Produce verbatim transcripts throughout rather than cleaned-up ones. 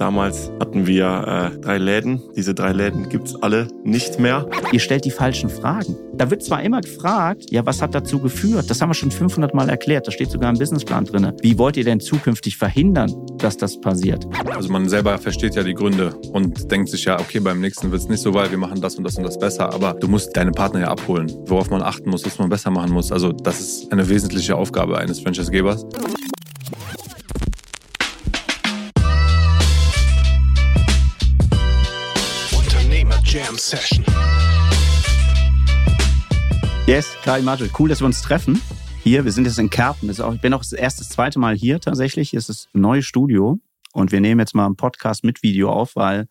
damals hatten wir äh, drei Läden. Diese drei Läden gibt's alle nicht mehr. Ihr stellt die falschen Fragen. Da wird zwar immer gefragt, ja, was hat dazu geführt? Das haben wir schon fünfhundert Mal erklärt. Da steht sogar im Businessplan drin. Wie wollt ihr denn zukünftig verhindern, dass das passiert? Also man selber versteht ja die Gründe und denkt sich ja, okay, beim nächsten wird es nicht so, weil wir machen das und das und das besser. Aber du musst deine Partner ja abholen, worauf man achten muss, was man besser machen muss. Also das ist eine wesentliche Aufgabe eines Franchisegebers. Jam Session. Yes, Karim Majid, cool, dass wir uns treffen. Hier, wir sind jetzt in Kerpen. Ich bin auch das erste, das zweite Mal hier tatsächlich. Hier ist das neue Studio und wir nehmen jetzt mal einen Podcast mit Video auf, weil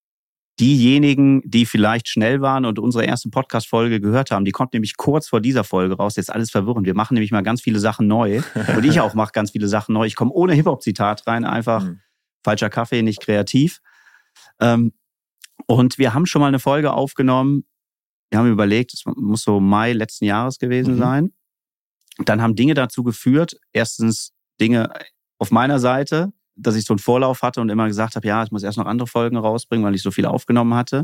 diejenigen, die vielleicht schnell waren und unsere erste Podcast-Folge gehört haben, die kommt nämlich kurz vor dieser Folge raus. Jetzt alles verwirrend. Wir machen nämlich mal ganz viele Sachen neu. Und ich auch mache ganz viele Sachen neu. Ich komme ohne Hip-Hop-Zitat rein, einfach mhm. falscher Kaffee, nicht kreativ. Ähm, Und wir haben schon mal eine Folge aufgenommen. Wir haben überlegt, es muss so Mai letzten Jahres gewesen mhm. sein. Dann haben Dinge dazu geführt. Erstens Dinge auf meiner Seite, dass ich so einen Vorlauf hatte und immer gesagt habe, ja, ich muss erst noch andere Folgen rausbringen, weil ich so viel aufgenommen hatte.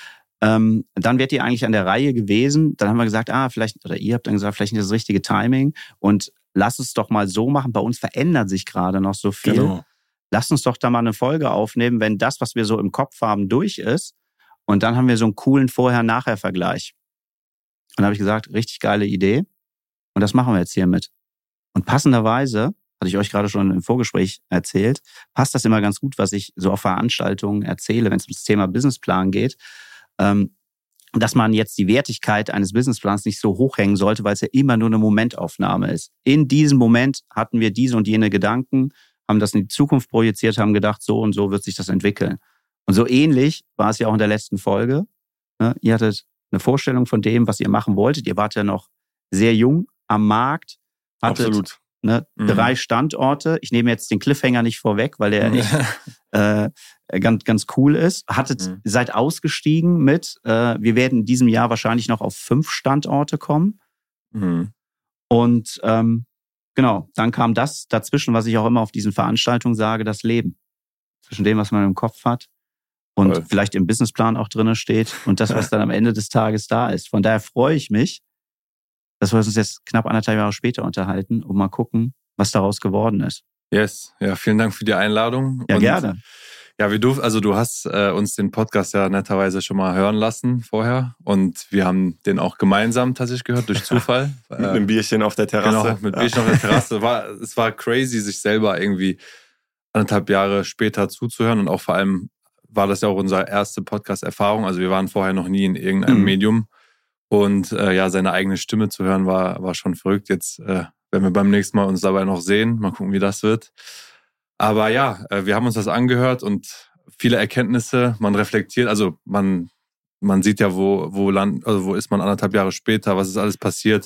Ähm, dann wärt ihr eigentlich an der Reihe gewesen. Dann haben wir gesagt, ah, vielleicht, oder ihr habt dann gesagt, vielleicht nicht das richtige Timing. Und lass es doch mal so machen. Bei uns verändert sich gerade noch so viel. Genau. Lass uns doch da mal eine Folge aufnehmen, wenn das, was wir so im Kopf haben, durch ist. Und dann haben wir so einen coolen Vorher-Nachher-Vergleich. Und da habe ich gesagt, richtig geile Idee. Und das machen wir jetzt hiermit. Und passenderweise, hatte ich euch gerade schon im Vorgespräch erzählt, passt das immer ganz gut, was ich so auf Veranstaltungen erzähle, wenn es ums Thema Businessplan geht, ähm, dass man jetzt die Wertigkeit eines Businessplans nicht so hochhängen sollte, weil es ja immer nur eine Momentaufnahme ist. In diesem Moment hatten wir diese und jene Gedanken, haben das in die Zukunft projiziert, haben gedacht, so und so wird sich das entwickeln. Und so ähnlich war es ja auch in der letzten Folge. Ihr hattet eine Vorstellung von dem, was ihr machen wolltet. Ihr wart ja noch sehr jung am Markt. Hattet, Absolut. Ne, mhm. drei Standorte. Ich nehme jetzt den Cliffhanger nicht vorweg, weil der echt äh, ganz, ganz cool ist. Hattet, mhm. seid ausgestiegen mit, äh, wir werden in diesem Jahr wahrscheinlich noch auf fünf Standorte kommen. Mhm. Und ähm, genau, dann kam das dazwischen, was ich auch immer auf diesen Veranstaltungen sage, das Leben. Zwischen dem, was man im Kopf hat und Voll. Vielleicht im Businessplan auch drin steht und das, was dann am Ende des Tages da ist. Von daher freue ich mich, dass wir uns jetzt knapp anderthalb Jahre später unterhalten und mal gucken, was daraus geworden ist. Yes, ja, vielen Dank für die Einladung. Ja, und gerne. Ja, wie du, also du hast äh, uns den Podcast ja netterweise schon mal hören lassen vorher und wir haben den auch gemeinsam tatsächlich gehört, durch Zufall. mit einem Bierchen auf der Terrasse. Genau, mit Bierchen auf der Terrasse. War, es war crazy, sich selber irgendwie anderthalb Jahre später zuzuhören und auch vor allem war das ja auch unsere erste Podcast-Erfahrung. Also wir waren vorher noch nie in irgendeinem mhm. Medium und äh, ja, seine eigene Stimme zu hören war, war schon verrückt. Jetzt äh, werden wir beim nächsten Mal uns dabei noch sehen, mal gucken, wie das wird. Aber ja, äh, wir haben uns das angehört und viele Erkenntnisse, man reflektiert, also man, man sieht ja, wo, wo, land, also wo ist man anderthalb Jahre später, was ist alles passiert,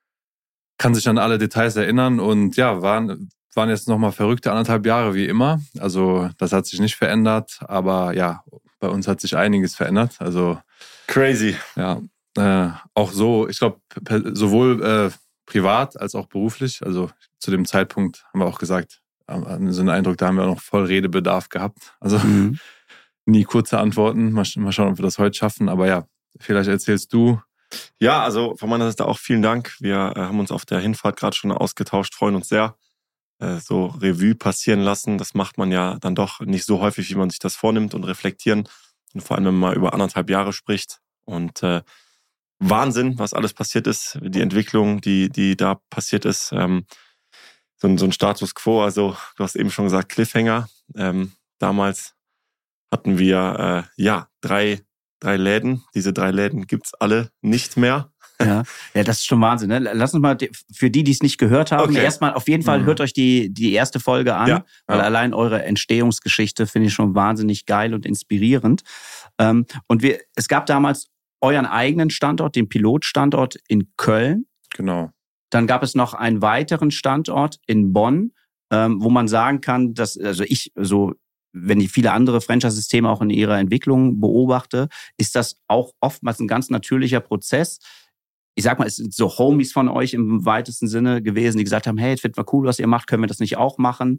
kann sich an alle Details erinnern und ja, waren... waren jetzt nochmal verrückte anderthalb Jahre wie immer. Also das hat sich nicht verändert, aber ja, bei uns hat sich einiges verändert. Also crazy. Ja, äh, auch so, ich glaube, sowohl äh, privat als auch beruflich. Also zu dem Zeitpunkt haben wir auch gesagt, haben so einen Eindruck, da haben wir auch noch voll Redebedarf gehabt. Also mhm. nie kurze Antworten. Mal, mal schauen, ob wir das heute schaffen. Aber ja, vielleicht erzählst du. Ja, also von meiner Seite auch vielen Dank. Wir äh, haben uns auf der Hinfahrt gerade schon ausgetauscht, freuen uns sehr. So Revue passieren lassen, das macht man ja dann doch nicht so häufig, wie man sich das vornimmt und reflektieren. Und vor allem, wenn man mal über anderthalb Jahre spricht. Und äh, Wahnsinn, was alles passiert ist, die Entwicklung, die die da passiert ist. Ähm, so, ein, so ein Status Quo, also du hast eben schon gesagt, Cliffhanger. Ähm, damals hatten wir äh, ja drei, drei Läden. Diese drei Läden gibt's alle nicht mehr. Ja, ja, das ist schon Wahnsinn. Ne? Lass uns mal, für die, die es nicht gehört haben, okay. erstmal auf jeden Fall mhm. hört euch die, die erste Folge an, ja, weil ja. allein eure Entstehungsgeschichte finde ich schon wahnsinnig geil und inspirierend. Ähm, und wir, es gab damals euren eigenen Standort, den Pilotstandort in Köln. Genau. Dann gab es noch einen weiteren Standort in Bonn, ähm, wo man sagen kann, dass, also ich so, wenn ich viele andere Franchise-Systeme auch in ihrer Entwicklung beobachte, ist das auch oftmals ein ganz natürlicher Prozess. Ich sag mal, es sind so Homies von euch im weitesten Sinne gewesen, die gesagt haben, hey, es wird mal cool, was ihr macht, können wir das nicht auch machen?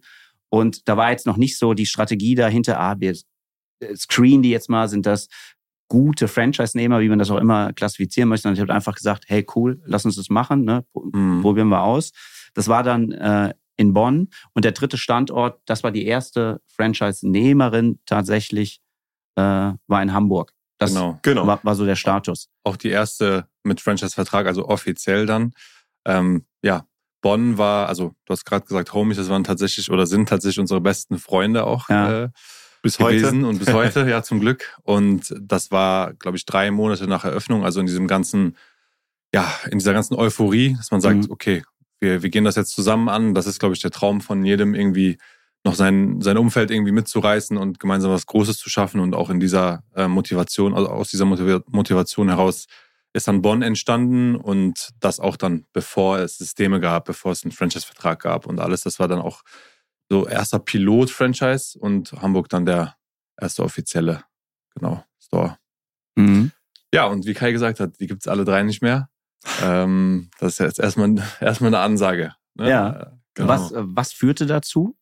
Und da war jetzt noch nicht so die Strategie dahinter, ah, wir screenen die jetzt mal, sind das gute Franchise-Nehmer, wie man das auch immer klassifizieren möchte. Und ich habe einfach gesagt, hey cool, lass uns das machen, ne? Mhm. Probieren wir aus. Das war dann äh, in Bonn. Und der dritte Standort, das war die erste Franchise-Nehmerin tatsächlich, äh, war in Hamburg. Das Genau. Genau. war, war so der Status. Auch die erste mit Franchise-Vertrag, also offiziell dann. Ähm, ja, Bonn war, also du hast gerade gesagt, Homies, das waren tatsächlich oder sind tatsächlich unsere besten Freunde auch Ja. äh, Bis gewesen heute. und bis heute, ja, zum Glück. Und das war, glaube ich, drei Monate nach Eröffnung, also in diesem ganzen, ja, in dieser ganzen Euphorie, dass man sagt, Mhm. okay, wir, wir gehen das jetzt zusammen an. Das ist, glaube ich, der Traum von jedem, irgendwie noch sein, sein Umfeld irgendwie mitzureißen und gemeinsam was Großes zu schaffen. Und auch in dieser äh, Motivation, also aus dieser Motiv- Motivation heraus ist dann Bonn entstanden und das auch dann, bevor es Systeme gab, bevor es einen Franchise-Vertrag gab und alles. Das war dann auch so erster Pilot-Franchise und Hamburg dann der erste offizielle, genau, Store. Mhm. Ja, und wie Kai gesagt hat, die gibt's alle drei nicht mehr. Ähm, das ist jetzt erstmal, erstmal eine Ansage. Ne? Ja. Genau. Was, äh, was führte dazu?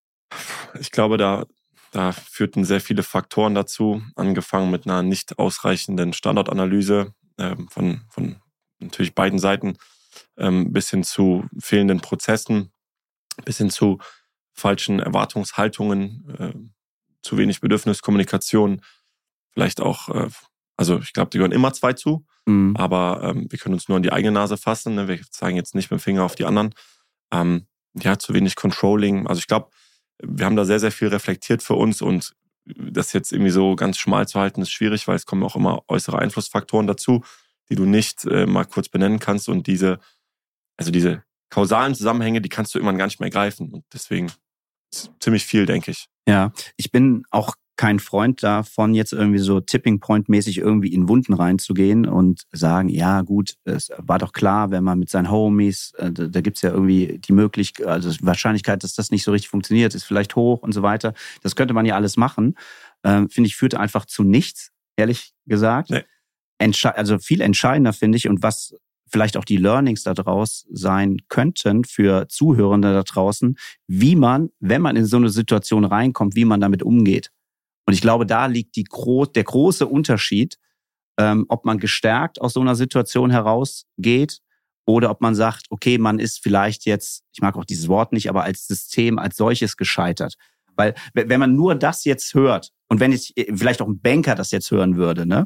Ich glaube, da, da führten sehr viele Faktoren dazu, angefangen mit einer nicht ausreichenden Standortanalyse ähm, von, von natürlich beiden Seiten, ähm, bis hin zu fehlenden Prozessen, bis hin zu falschen Erwartungshaltungen, äh, zu wenig Bedürfniskommunikation, vielleicht auch, äh, also ich glaube, die gehören immer zwei zu, Mhm. aber ähm, wir können uns nur an die eigene Nase fassen, ne? Wir zeigen jetzt nicht mit dem Finger auf die anderen. Ähm, ja, zu wenig Controlling, also ich glaube, wir haben da sehr, sehr viel reflektiert für uns und das jetzt irgendwie so ganz schmal zu halten, ist schwierig, weil es kommen auch immer äußere Einflussfaktoren dazu, die du nicht äh, mal kurz benennen kannst und diese, also diese kausalen Zusammenhänge, die kannst du irgendwann gar nicht mehr greifen und deswegen ist ziemlich viel, denke ich. Ja, ich bin auch kein Freund davon, jetzt irgendwie so Tipping-Point-mäßig irgendwie in Wunden reinzugehen und sagen, ja gut, es war doch klar, wenn man mit seinen Homies, äh, da, da gibt's ja irgendwie die Möglichkeit, also die Wahrscheinlichkeit, dass das nicht so richtig funktioniert, ist vielleicht hoch und so weiter. Das könnte man ja alles machen. Ähm, finde ich, führt einfach zu nichts, ehrlich gesagt. Nee. Entsche- also viel entscheidender finde ich und was vielleicht auch die Learnings da draus sein könnten für Zuhörende da draußen, wie man, wenn man in so eine Situation reinkommt, wie man damit umgeht. Und ich glaube, da liegt die gro- der große Unterschied, ähm, ob man gestärkt aus so einer Situation herausgeht oder ob man sagt, okay, man ist vielleicht jetzt, ich mag auch dieses Wort nicht, aber als System als solches gescheitert. Weil wenn man nur das jetzt hört und wenn ich vielleicht auch ein Banker das jetzt hören würde, ne,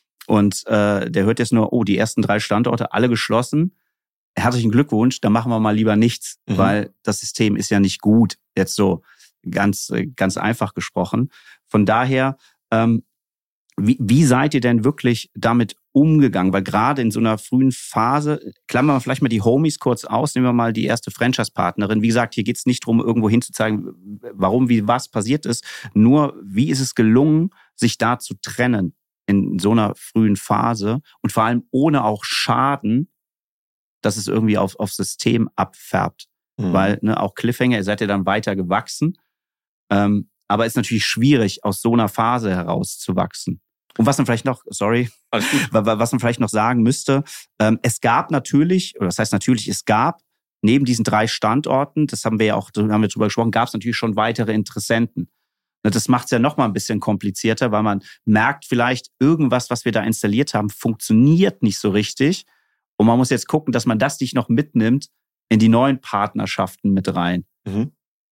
und äh, der hört jetzt nur, oh, die ersten drei Standorte alle geschlossen, herzlichen Glückwunsch, dann machen wir mal lieber nichts, Mhm. weil das System ist ja nicht gut, jetzt so ganz ganz einfach gesprochen. Von daher, ähm, wie, wie seid ihr denn wirklich damit umgegangen? Weil gerade in so einer frühen Phase, klammern wir vielleicht mal die Homies kurz aus, nehmen wir mal die erste Franchise-Partnerin. Wie gesagt, hier geht es nicht darum, irgendwo hinzuzeigen, warum, wie, was passiert ist. Nur, wie ist es gelungen, sich da zu trennen in so einer frühen Phase und vor allem ohne auch Schaden, dass es irgendwie auf, aufs System abfärbt. Mhm. Weil ne, auch Cliffhanger, ihr seid ja dann weiter gewachsen. Ähm, aber ist natürlich schwierig, aus so einer Phase herauszuwachsen. Und was man vielleicht noch, sorry, Alles gut. was man vielleicht noch sagen müsste, ähm, es gab natürlich, oder das heißt natürlich, es gab neben diesen drei Standorten, das haben wir ja auch, da haben wir drüber gesprochen, gab es natürlich schon weitere Interessenten. Das macht es ja noch mal ein bisschen komplizierter, weil man merkt vielleicht, irgendwas, was wir da installiert haben, funktioniert nicht so richtig. Und man muss jetzt gucken, dass man das nicht noch mitnimmt in die neuen Partnerschaften mit rein. Mhm.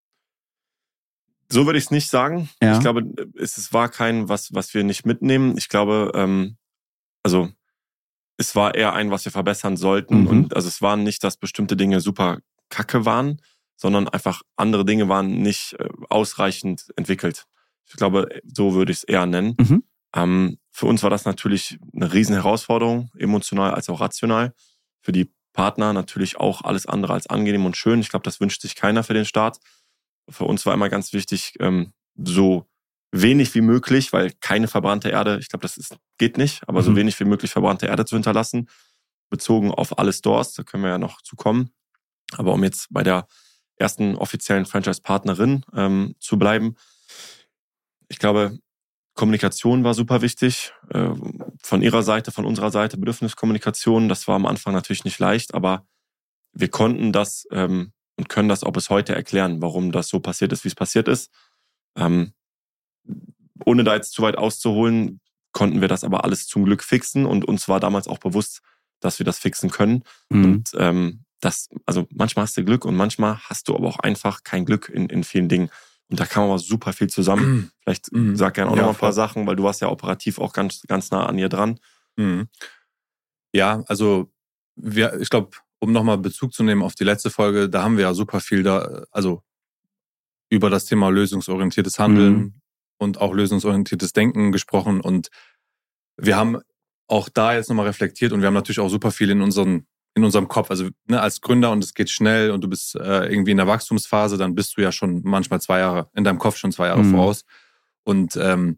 So würde ich es nicht sagen. Ja. Ich glaube, es, es war kein, was, was wir nicht mitnehmen. Ich glaube, ähm, also es war eher ein, was wir verbessern sollten. Mhm. Und also es war nicht, dass bestimmte Dinge super kacke waren, sondern einfach andere Dinge waren nicht äh, ausreichend entwickelt. Ich glaube, so würde ich es eher nennen. Mhm. Ähm, für uns war das natürlich eine riesen Herausforderung, emotional als auch rational. Für die Partner natürlich auch alles andere als angenehm und schön. Ich glaube, das wünscht sich keiner für den Start. Für uns war immer ganz wichtig, ähm, so wenig wie möglich, weil keine verbrannte Erde, ich glaube, das ist, geht nicht, aber Mhm. so wenig wie möglich verbrannte Erde zu hinterlassen, bezogen auf alle Stores, da können wir ja noch zu kommen. Aber um jetzt bei der ersten offiziellen Franchise-Partnerin ähm, zu bleiben, ich glaube, Kommunikation war super wichtig. Äh, von ihrer Seite, von unserer Seite, Bedürfniskommunikation, das war am Anfang natürlich nicht leicht, aber wir konnten das ähm, und können das auch bis heute erklären, warum das so passiert ist, wie es passiert ist. Ähm, ohne da jetzt zu weit auszuholen, konnten wir das aber alles zum Glück fixen und uns war damals auch bewusst, dass wir das fixen können. Mhm. Und ähm, das, also manchmal hast du Glück und manchmal hast du aber auch einfach kein Glück in, in vielen Dingen. Und da kam aber super viel zusammen. Vielleicht mhm. sag gerne auch ja, noch mal ein paar voll. Sachen, weil du warst ja operativ auch ganz, ganz nah an ihr dran. Mhm. Ja, also wir, ich glaube, um nochmal Bezug zu nehmen auf die letzte Folge, da haben wir ja super viel da, also über das Thema lösungsorientiertes Handeln mhm. und auch lösungsorientiertes Denken gesprochen. Und wir haben auch da jetzt nochmal reflektiert und wir haben natürlich auch super viel in unseren in unserem Kopf. Also ne, als Gründer und es geht schnell und du bist äh, irgendwie in der Wachstumsphase, dann bist du ja schon manchmal zwei Jahre, in deinem Kopf schon zwei Jahre mhm. voraus. Und ähm,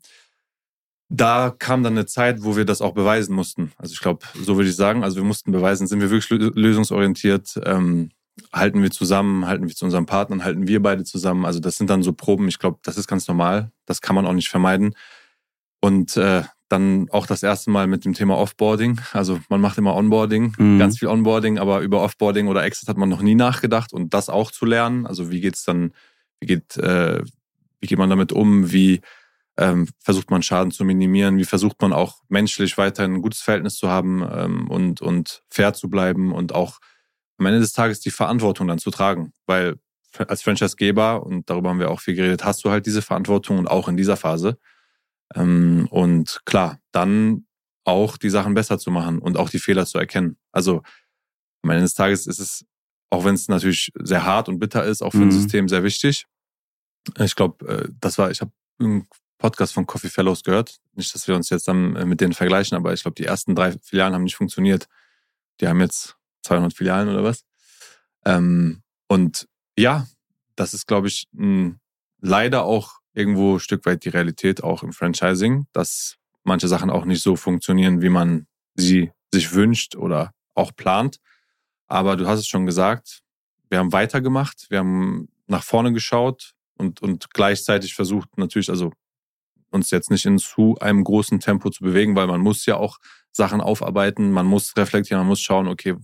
da kam dann eine Zeit, wo wir das auch beweisen mussten. Also ich glaube, so würde ich sagen, also wir mussten beweisen, sind wir wirklich lösungsorientiert, ähm, halten wir zusammen, halten wir zu unseren Partnern, halten wir beide zusammen. Also das sind dann so Proben, ich glaube, das ist ganz normal, das kann man auch nicht vermeiden. Und äh, dann auch das erste Mal mit dem Thema Offboarding. Also man macht immer Onboarding, mhm. ganz viel Onboarding, aber über Offboarding oder Exit hat man noch nie nachgedacht und das auch zu lernen. Also wie geht's dann, wie geht, äh, wie geht man damit um, wie ähm, versucht man Schaden zu minimieren, wie versucht man auch menschlich weiterhin ein gutes Verhältnis zu haben ähm, und, und fair zu bleiben und auch am Ende des Tages die Verantwortung dann zu tragen. Weil als Franchisegeber, und darüber haben wir auch viel geredet, hast du halt diese Verantwortung und auch in dieser Phase. Und klar, dann auch die Sachen besser zu machen und auch die Fehler zu erkennen. Also am Ende des Tages ist es, auch wenn es natürlich sehr hart und bitter ist, auch für mhm. ein System sehr wichtig. Ich glaube, das war, ich habe einen Podcast von Coffee Fellows gehört. Nicht, dass wir uns jetzt dann mit denen vergleichen, aber ich glaube, die ersten drei Filialen haben nicht funktioniert. Die haben jetzt zweihundert Filialen oder was. Und ja, das ist, glaube ich, leider auch irgendwo ein Stück weit die Realität auch im Franchising, dass manche Sachen auch nicht so funktionieren, wie man sie sich wünscht oder auch plant. Aber du hast es schon gesagt, wir haben weitergemacht, wir haben nach vorne geschaut und, und gleichzeitig versucht natürlich, also uns jetzt nicht in zu einem großen Tempo zu bewegen, weil man muss ja auch Sachen aufarbeiten, man muss reflektieren, man muss schauen, okay,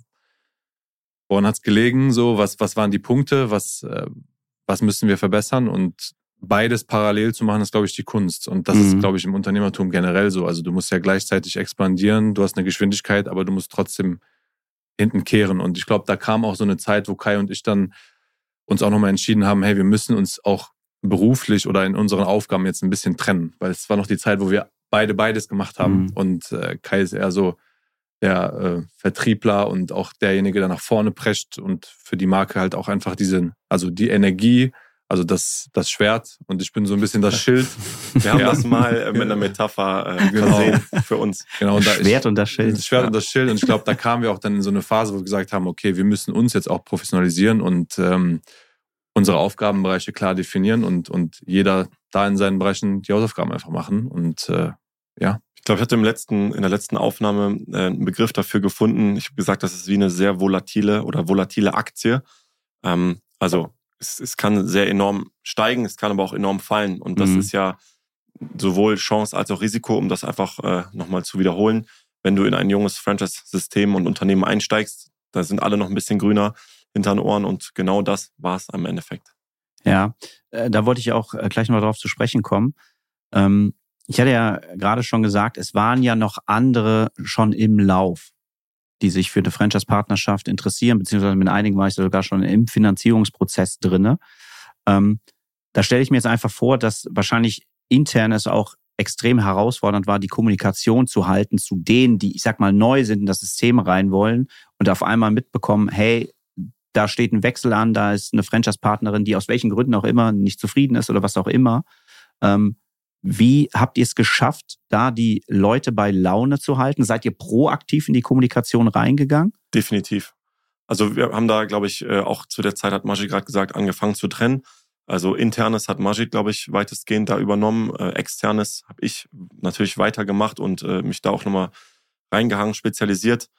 woran hat es gelegen, so, was, was waren die Punkte, was, äh, was müssen wir verbessern und beides parallel zu machen, ist, glaube ich, die Kunst. Und das mhm. ist, glaube ich, im Unternehmertum generell so. Also du musst ja gleichzeitig expandieren, du hast eine Geschwindigkeit, aber du musst trotzdem hinten kehren. Und ich glaube, da kam auch so eine Zeit, wo Kai und ich dann uns auch nochmal entschieden haben, hey, wir müssen uns auch beruflich oder in unseren Aufgaben jetzt ein bisschen trennen. Weil es war noch die Zeit, wo wir beide beides gemacht haben. Mhm. Und äh, Kai ist eher so der äh, Vertriebler und auch derjenige, der nach vorne prescht und für die Marke halt auch einfach diese, also die Energie, also das, das Schwert und ich bin so ein bisschen das Schild. Wir haben ja. das mal äh, mit einer Metapher äh, versehen genau. für uns. Genau, und das da Schwert ich, und das Schild. Das Schwert ja. und das Schild. Und ich glaube, da kamen wir auch dann in so eine Phase, wo wir gesagt haben, okay, wir müssen uns jetzt auch professionalisieren und ähm, unsere Aufgabenbereiche klar definieren und, und jeder da in seinen Bereichen die Hausaufgaben einfach machen. Und äh, ja. Ich glaube, ich hatte im letzten, in der letzten Aufnahme äh, einen Begriff dafür gefunden. Ich habe gesagt, das ist wie eine sehr volatile oder volatile Aktie. Ähm, also Es, es kann sehr enorm steigen, es kann aber auch enorm fallen. Und das mhm. ist ja sowohl Chance als auch Risiko, um das einfach äh, nochmal zu wiederholen. Wenn du in ein junges Franchise-System und Unternehmen einsteigst, da sind alle noch ein bisschen grüner hinter den Ohren und genau das war es am Endeffekt. Ja, äh, da wollte ich auch gleich mal drauf zu sprechen kommen. Ähm, ich hatte ja gerade schon gesagt, es waren ja noch andere schon im Lauf, die sich für eine Franchise-Partnerschaft interessieren, beziehungsweise mit einigen war ich sogar schon im Finanzierungsprozess drinne. Ähm, da stelle ich mir jetzt einfach vor, dass wahrscheinlich intern es auch extrem herausfordernd war, die Kommunikation zu halten zu denen, die, ich sag mal, neu sind in das System rein wollen und auf einmal mitbekommen, hey, da steht ein Wechsel an, da ist eine Franchise-Partnerin, die aus welchen Gründen auch immer nicht zufrieden ist oder was auch immer. Ähm, Wie habt ihr es geschafft, da die Leute bei Laune zu halten? Seid ihr proaktiv in die Kommunikation reingegangen? Definitiv. Also wir haben da, glaube ich, auch zu der Zeit, hat Majid gerade gesagt, angefangen zu trennen. Also internes hat Majid, glaube ich, weitestgehend da übernommen. Externes habe ich natürlich weitergemacht und mich da auch nochmal reingehangen, spezialisiert.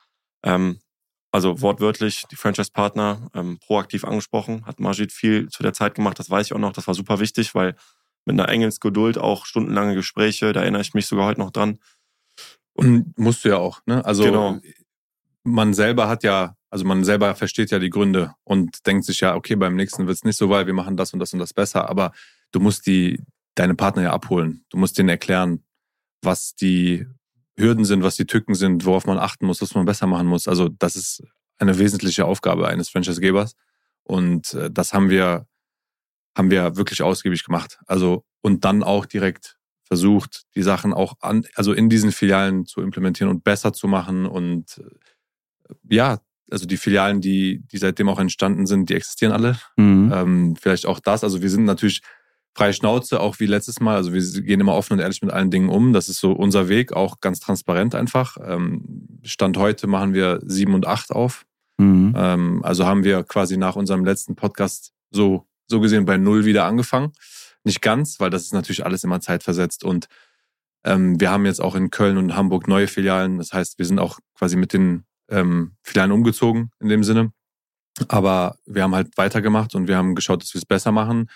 Also wortwörtlich die Franchise-Partner proaktiv angesprochen. Hat Majid viel zu der Zeit gemacht, das weiß ich auch noch. Das war super wichtig, weil mit einer Engelsgeduld, auch stundenlange Gespräche, da erinnere ich mich sogar heute noch dran. Und musst du ja auch, ne? Also genau. Man selber hat ja Also man selber versteht ja die Gründe und denkt sich ja, okay, beim nächsten wird es nicht so, weil wir machen das und das und das besser. Aber du musst die deine Partner ja abholen. Du musst denen erklären, was die Hürden sind, was die Tücken sind, worauf man achten muss, was man besser machen muss. Also das ist eine wesentliche Aufgabe eines Franchise-Gebers. Und äh, das haben wir, haben wir wirklich ausgiebig gemacht. Also und dann auch direkt versucht, die Sachen auch an, also in diesen Filialen zu implementieren und besser zu machen. Und äh, ja, also die Filialen, die, die seitdem auch entstanden sind, die existieren alle. Mhm. Ähm, vielleicht auch das. Also wir sind natürlich freie Schnauze, auch wie letztes Mal. Also wir gehen immer offen und ehrlich mit allen Dingen um. Das ist so unser Weg, auch ganz transparent einfach. Ähm, Stand heute machen wir sieben und acht auf. Mhm. Ähm, also haben wir quasi nach unserem letzten Podcast so, so gesehen bei null wieder angefangen. Nicht ganz, weil das ist natürlich alles immer zeitversetzt. Und ähm, wir haben jetzt auch in Köln und Hamburg neue Filialen. Das heißt, wir sind auch quasi mit den ähm, Filialen umgezogen in dem Sinne. Aber wir haben halt weitergemacht und wir haben geschaut, dass wir es besser machen.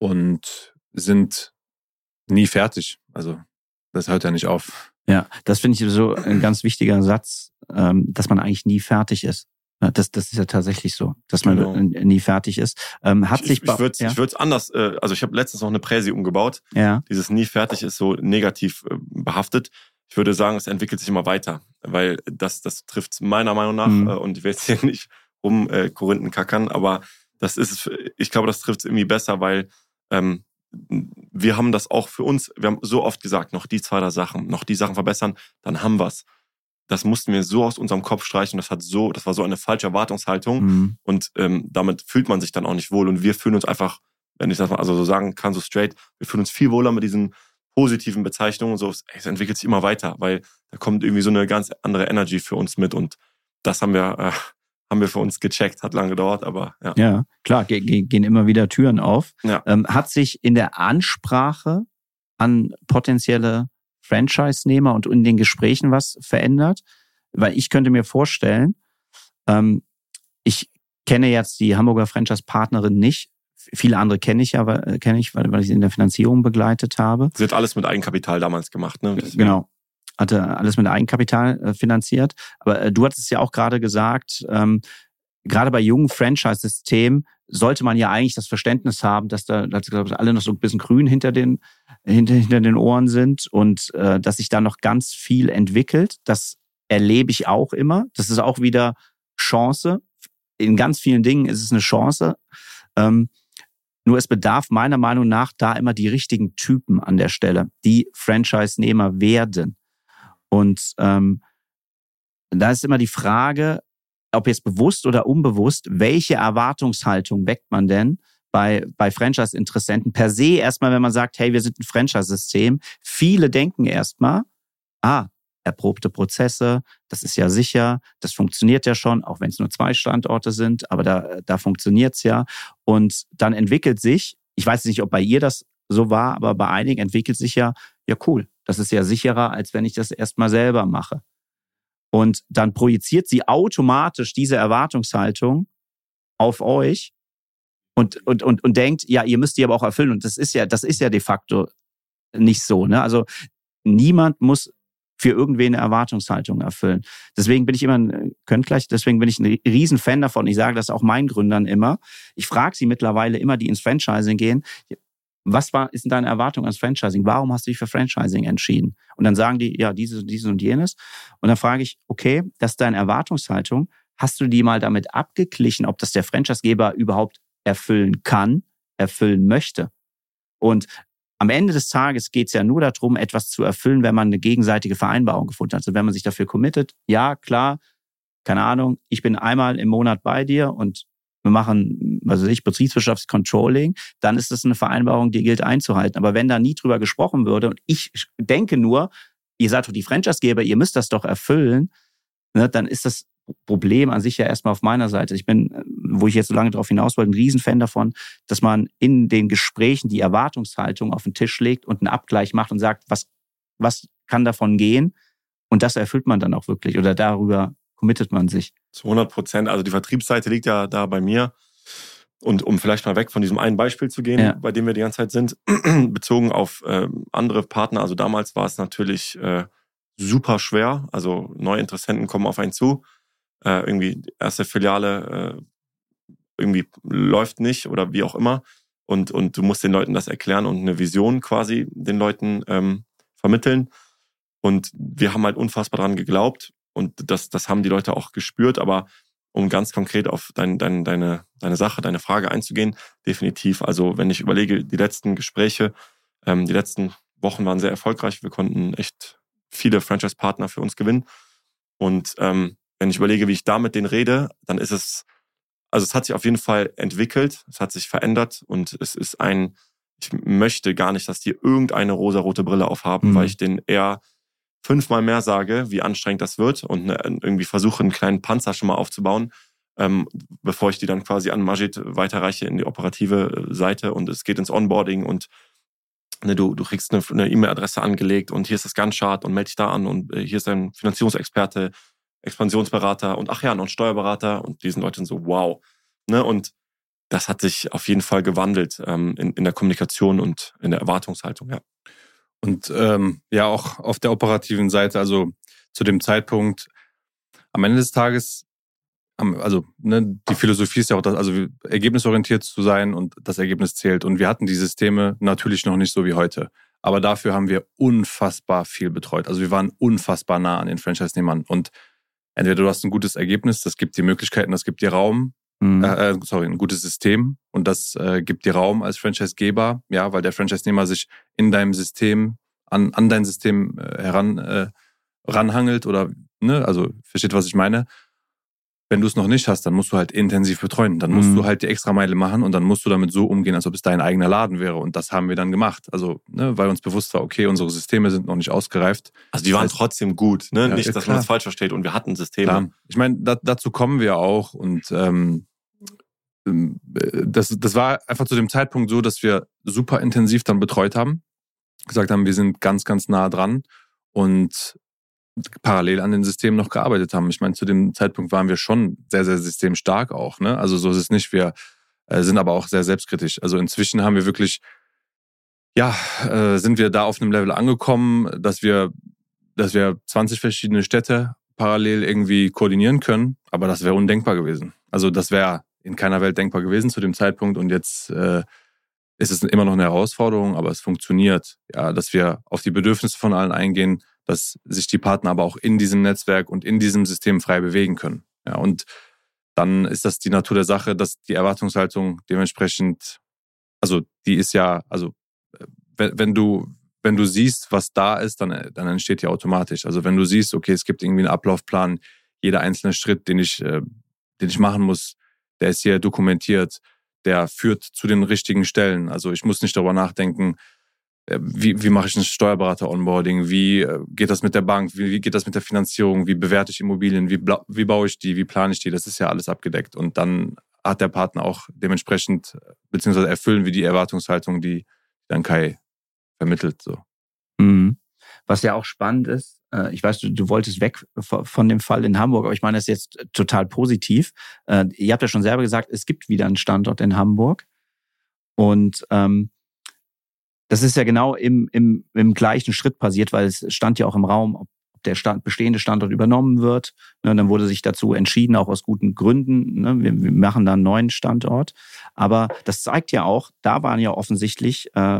Und sind nie fertig. Also das hört ja nicht auf. Ja, das finde ich so ein ganz wichtiger Satz, dass man eigentlich nie fertig ist. Das, das ist ja tatsächlich so, dass man genau. nie fertig ist. Ähm, hat ich sich ich würde es ja? anders, äh, also ich habe letztens noch eine Präsi umgebaut. Ja. Dieses nie fertig ist so negativ äh, behaftet. Ich würde sagen, es entwickelt sich immer weiter, weil das, das trifft meiner Meinung nach, mhm. äh, und ich will jetzt hier nicht rum äh, Korinthen kackern, aber das ist, ich glaube, das trifft es irgendwie besser, weil ähm, wir haben das auch für uns, wir haben so oft gesagt, noch die zwei der Sachen, noch die Sachen verbessern, dann haben wir's. Das mussten wir so aus unserem Kopf streichen, das hat so, das war so eine falsche Erwartungshaltung mhm. und ähm, damit fühlt man sich dann auch nicht wohl und wir fühlen uns einfach, wenn ich das mal also so sagen kann, so straight, wir fühlen uns viel wohler mit diesen positiven Bezeichnungen und so, es entwickelt sich immer weiter, weil da kommt irgendwie so eine ganz andere Energy für uns mit und das haben wir, äh, haben wir für uns gecheckt, hat lange gedauert, aber ja. Ja, klar, ge- ge- gehen immer wieder Türen auf. Ja. Ähm, hat sich in der Ansprache an potenzielle Franchise-Nehmer und in den Gesprächen was verändert? Weil ich könnte mir vorstellen, ähm, ich kenne jetzt die Hamburger Franchise-Partnerin nicht. Viele andere kenne ich ja, weil, kenne ich, weil, weil ich sie in der Finanzierung begleitet habe. Sie hat alles mit Eigenkapital damals gemacht, ne? Deswegen. Genau. Hatte alles mit Eigenkapital äh, finanziert. Aber äh, du hattest ja auch gerade gesagt, ähm, gerade bei jungen Franchise-Systemen sollte man ja eigentlich das Verständnis haben, dass da dass, glaube ich, alle noch so ein bisschen grün hinter den hinter, hinter den Ohren sind und äh, dass sich da noch ganz viel entwickelt. Das erlebe ich auch immer. Das ist auch wieder Chance. In ganz vielen Dingen ist es eine Chance. Ähm, nur es bedarf meiner Meinung nach da immer die richtigen Typen an der Stelle, die Franchise-Nehmer werden. Und ähm, da ist immer die Frage, ob jetzt bewusst oder unbewusst, welche Erwartungshaltung weckt man denn bei, bei Franchise-Interessenten? Per se erstmal, wenn man sagt, hey, wir sind ein Franchise-System. Viele denken erstmal, ah, erprobte Prozesse, das ist ja sicher, das funktioniert ja schon, auch wenn es nur zwei Standorte sind, aber da, da funktioniert's ja. Und dann entwickelt sich, ich weiß nicht, ob bei ihr das so war, aber bei einigen entwickelt sich ja, ja cool, das ist ja sicherer, als wenn ich das erstmal selber mache. Und dann projiziert sie automatisch diese Erwartungshaltung auf euch und, und, und, und denkt, ja, ihr müsst die aber auch erfüllen. Und das ist ja, das ist ja de facto nicht so, ne? Also niemand muss für irgendwen eine Erwartungshaltung erfüllen. Deswegen bin ich immer, könnt gleich, deswegen bin ich ein riesen Fan davon. Ich sage das auch meinen Gründern immer. Ich frage sie mittlerweile immer, die ins Franchising gehen, was war, ist denn deine Erwartung ans Franchising? Warum hast du dich für Franchising entschieden? Und dann sagen die, ja, dieses, dieses und jenes. Und dann frage ich, okay, das ist deine Erwartungshaltung. Hast du die mal damit abgeglichen, ob das der Franchisegeber überhaupt erfüllen kann, erfüllen möchte? Und am Ende des Tages geht es ja nur darum, etwas zu erfüllen, wenn man eine gegenseitige Vereinbarung gefunden hat. Also wenn man sich dafür committet, ja, klar, keine Ahnung, ich bin einmal im Monat bei dir und wir machen, was weiß ich, Betriebswirtschaftscontrolling, dann ist das eine Vereinbarung, die gilt einzuhalten. Aber wenn da nie drüber gesprochen würde und ich denke nur, ihr seid doch die Franchisegeber, ihr müsst das doch erfüllen, ne, dann ist das Problem an sich ja erstmal auf meiner Seite. Ich bin, wo ich jetzt so lange darauf hinaus wollte, ein Riesenfan davon, dass man in den Gesprächen die Erwartungshaltung auf den Tisch legt und einen Abgleich macht und sagt, was, was kann davon gehen? Und das erfüllt man dann auch wirklich oder darüber committet man sich. Zu hundert Prozent. Also die Vertriebsseite liegt ja da bei mir. Und um vielleicht mal weg von diesem einen Beispiel zu gehen, ja, bei dem wir die ganze Zeit sind, bezogen auf äh, andere Partner. Also damals war es natürlich äh, super schwer. Also neue Interessenten kommen auf einen zu. äh, irgendwie die erste Filiale äh, irgendwie läuft nicht oder wie auch immer. Und, und du musst den Leuten das erklären und eine Vision quasi den Leuten ähm, vermitteln. Und wir haben halt unfassbar dran geglaubt und das, das haben die Leute auch gespürt. Aber um ganz konkret auf dein, dein, deine, deine Sache, deine Frage einzugehen, definitiv. Also wenn ich überlege, die letzten Gespräche, ähm, die letzten Wochen waren sehr erfolgreich. Wir konnten echt viele Franchise-Partner für uns gewinnen. Und ähm, wenn ich überlege, wie ich da mit denen rede, dann ist es, also es hat sich auf jeden Fall entwickelt, es hat sich verändert und es ist ein, ich möchte gar nicht, dass die irgendeine rosarote Brille aufhaben, mhm. weil ich denen eher fünfmal mehr sage, wie anstrengend das wird und ne, irgendwie versuche, einen kleinen Panzer schon mal aufzubauen, ähm, bevor ich die dann quasi an Majid weiterreiche in die operative Seite und es geht ins Onboarding und ne, du, du kriegst eine, eine E-Mail-Adresse angelegt und hier ist das Gantt-Chart und melde dich da an und hier ist ein Finanzierungsexperte, Expansionsberater und ach ja, noch ein Steuerberater und diese Leute sind so wow. Ne, und das hat sich auf jeden Fall gewandelt ähm, in, in der Kommunikation und in der Erwartungshaltung, ja. Und ähm, ja, auch auf der operativen Seite, also zu dem Zeitpunkt, am Ende des Tages, also ne, die Philosophie ist ja auch, das, also ergebnisorientiert zu sein und das Ergebnis zählt. Und wir hatten die Systeme natürlich noch nicht so wie heute. Aber dafür haben wir unfassbar viel betreut. Also wir waren unfassbar nah an den Franchise-Nehmern. Und entweder du hast ein gutes Ergebnis, das gibt dir Möglichkeiten, das gibt dir Raum, mhm. äh, sorry, ein gutes System und das äh, gibt dir Raum als Franchise-Geber, ja, weil der Franchise-Nehmer sich in deinem System, an, an dein System äh, heran äh, ranhangelt oder, ne, also versteht, was ich meine. Wenn du es noch nicht hast, dann musst du halt intensiv betreuen. Dann musst mhm. du halt die Extrameile machen und dann musst du damit so umgehen, als ob es dein eigener Laden wäre. Und das haben wir dann gemacht. Also, ne, weil uns bewusst war, okay, unsere Systeme sind noch nicht ausgereift. Also die das waren heißt, trotzdem gut, ne? Ja, nicht, dass klar. man das falsch versteht. Und wir hatten Systeme. Klar. Ich meine, da, dazu kommen wir auch. Und ähm, das, das war einfach zu dem Zeitpunkt so, dass wir super intensiv dann betreut haben. Gesagt haben, wir sind ganz, ganz nah dran. Und parallel an den Systemen noch gearbeitet haben. Ich meine, zu dem Zeitpunkt waren wir schon sehr, sehr systemstark auch. Ne? Also so ist es nicht. Wir äh, sind aber auch sehr selbstkritisch. Also inzwischen haben wir wirklich, ja, äh, sind wir da auf einem Level angekommen, dass wir, dass wir zwanzig verschiedene Städte parallel irgendwie koordinieren können. Aber das wäre undenkbar gewesen. Also das wäre in keiner Welt denkbar gewesen zu dem Zeitpunkt. Und jetzt äh, ist es immer noch eine Herausforderung, aber es funktioniert. Ja, dass wir auf die Bedürfnisse von allen eingehen, dass sich die Partner aber auch in diesem Netzwerk und in diesem System frei bewegen können. Ja, und dann ist das die Natur der Sache, dass die Erwartungshaltung dementsprechend, also die ist ja, also wenn, wenn du wenn du siehst, was da ist, dann, dann entsteht die automatisch. Also wenn du siehst, okay, es gibt irgendwie einen Ablaufplan, jeder einzelne Schritt, den ich, äh, den ich machen muss, der ist hier dokumentiert, der führt zu den richtigen Stellen. Also ich muss nicht darüber nachdenken, Wie, wie mache ich ein Steuerberater-Onboarding? Wie geht das mit der Bank? Wie, wie geht das mit der Finanzierung? Wie bewerte ich Immobilien? Wie, wie baue ich die? Wie plane ich die? Das ist ja alles abgedeckt. Und dann hat der Partner auch dementsprechend, beziehungsweise erfüllen wir die Erwartungshaltung, die dann Kai vermittelt. So. Mhm. Was ja auch spannend ist, ich weiß, du, du wolltest weg von dem Fall in Hamburg, aber ich meine das ist jetzt total positiv. Ihr habt ja schon selber gesagt, es gibt wieder einen Standort in Hamburg. Und ähm, das ist ja genau im, im, im gleichen Schritt passiert, weil es stand ja auch im Raum, ob der Stand, bestehende Standort übernommen wird. Ne, dann wurde sich dazu entschieden, auch aus guten Gründen. Ne, wir, wir machen da einen neuen Standort. Aber das zeigt ja auch, da waren ja offensichtlich äh,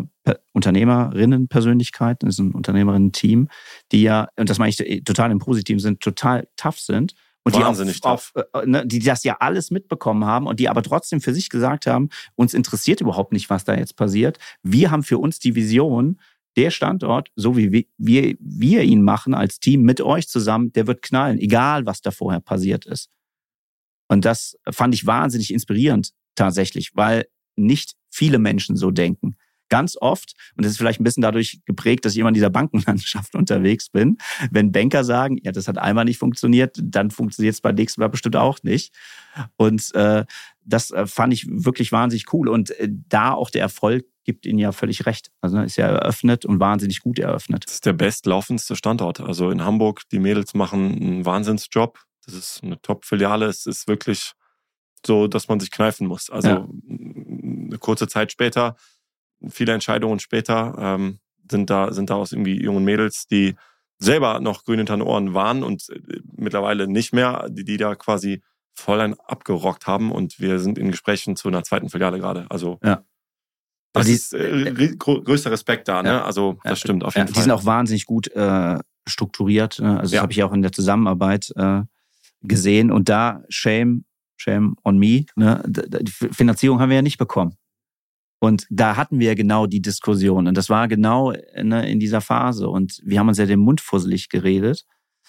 Unternehmerinnen-Persönlichkeiten, das ist ein Unternehmerinnen-Team, die ja, und das meine ich total im Positiven, sind total tough sind. Und Wahnsinnig die, auf, auf, ne, die das ja alles mitbekommen haben und die aber trotzdem für sich gesagt haben, uns interessiert überhaupt nicht, was da jetzt passiert. Wir haben für uns die Vision, der Standort, so wie wir, wir ihn machen als Team mit euch zusammen, der wird knallen, egal was da vorher passiert ist. Und das fand ich wahnsinnig inspirierend tatsächlich, weil nicht viele Menschen so denken. Ganz oft, und das ist vielleicht ein bisschen dadurch geprägt, dass ich immer in dieser Bankenlandschaft unterwegs bin, wenn Banker sagen, ja, das hat einmal nicht funktioniert, dann funktioniert es beim nächsten Mal bestimmt auch nicht. Und äh, das äh, fand ich wirklich wahnsinnig cool. Und äh, da auch der Erfolg gibt Ihnen ja völlig recht. Also ist ja eröffnet und wahnsinnig gut eröffnet. Das ist der bestlaufendste Standort. Also in Hamburg, die Mädels machen einen Wahnsinnsjob. Das ist eine Top-Filiale. Es ist wirklich so, dass man sich kneifen muss. Also ja. Eine kurze Zeit später, viele Entscheidungen später ähm, sind da sind da aus irgendwie jungen Mädels, die selber noch grün hinter den Ohren waren und mittlerweile nicht mehr, die, die da quasi voll ein abgerockt haben und wir sind in Gesprächen zu einer zweiten Filiale gerade. Also ja. das die, ist äh, größter Respekt da, ne? Ja. Also das ja. stimmt auf jeden ja, Fall. Die sind auch wahnsinnig gut äh, strukturiert. Ne? Also das ja. habe ich auch in der Zusammenarbeit äh, gesehen. Und da Shame, Shame on me. Ne? Die Finanzierung haben wir ja nicht bekommen. Und da hatten wir ja genau die Diskussion. Und das war genau ne, in dieser Phase. Und wir haben uns ja den Mund fusselig geredet.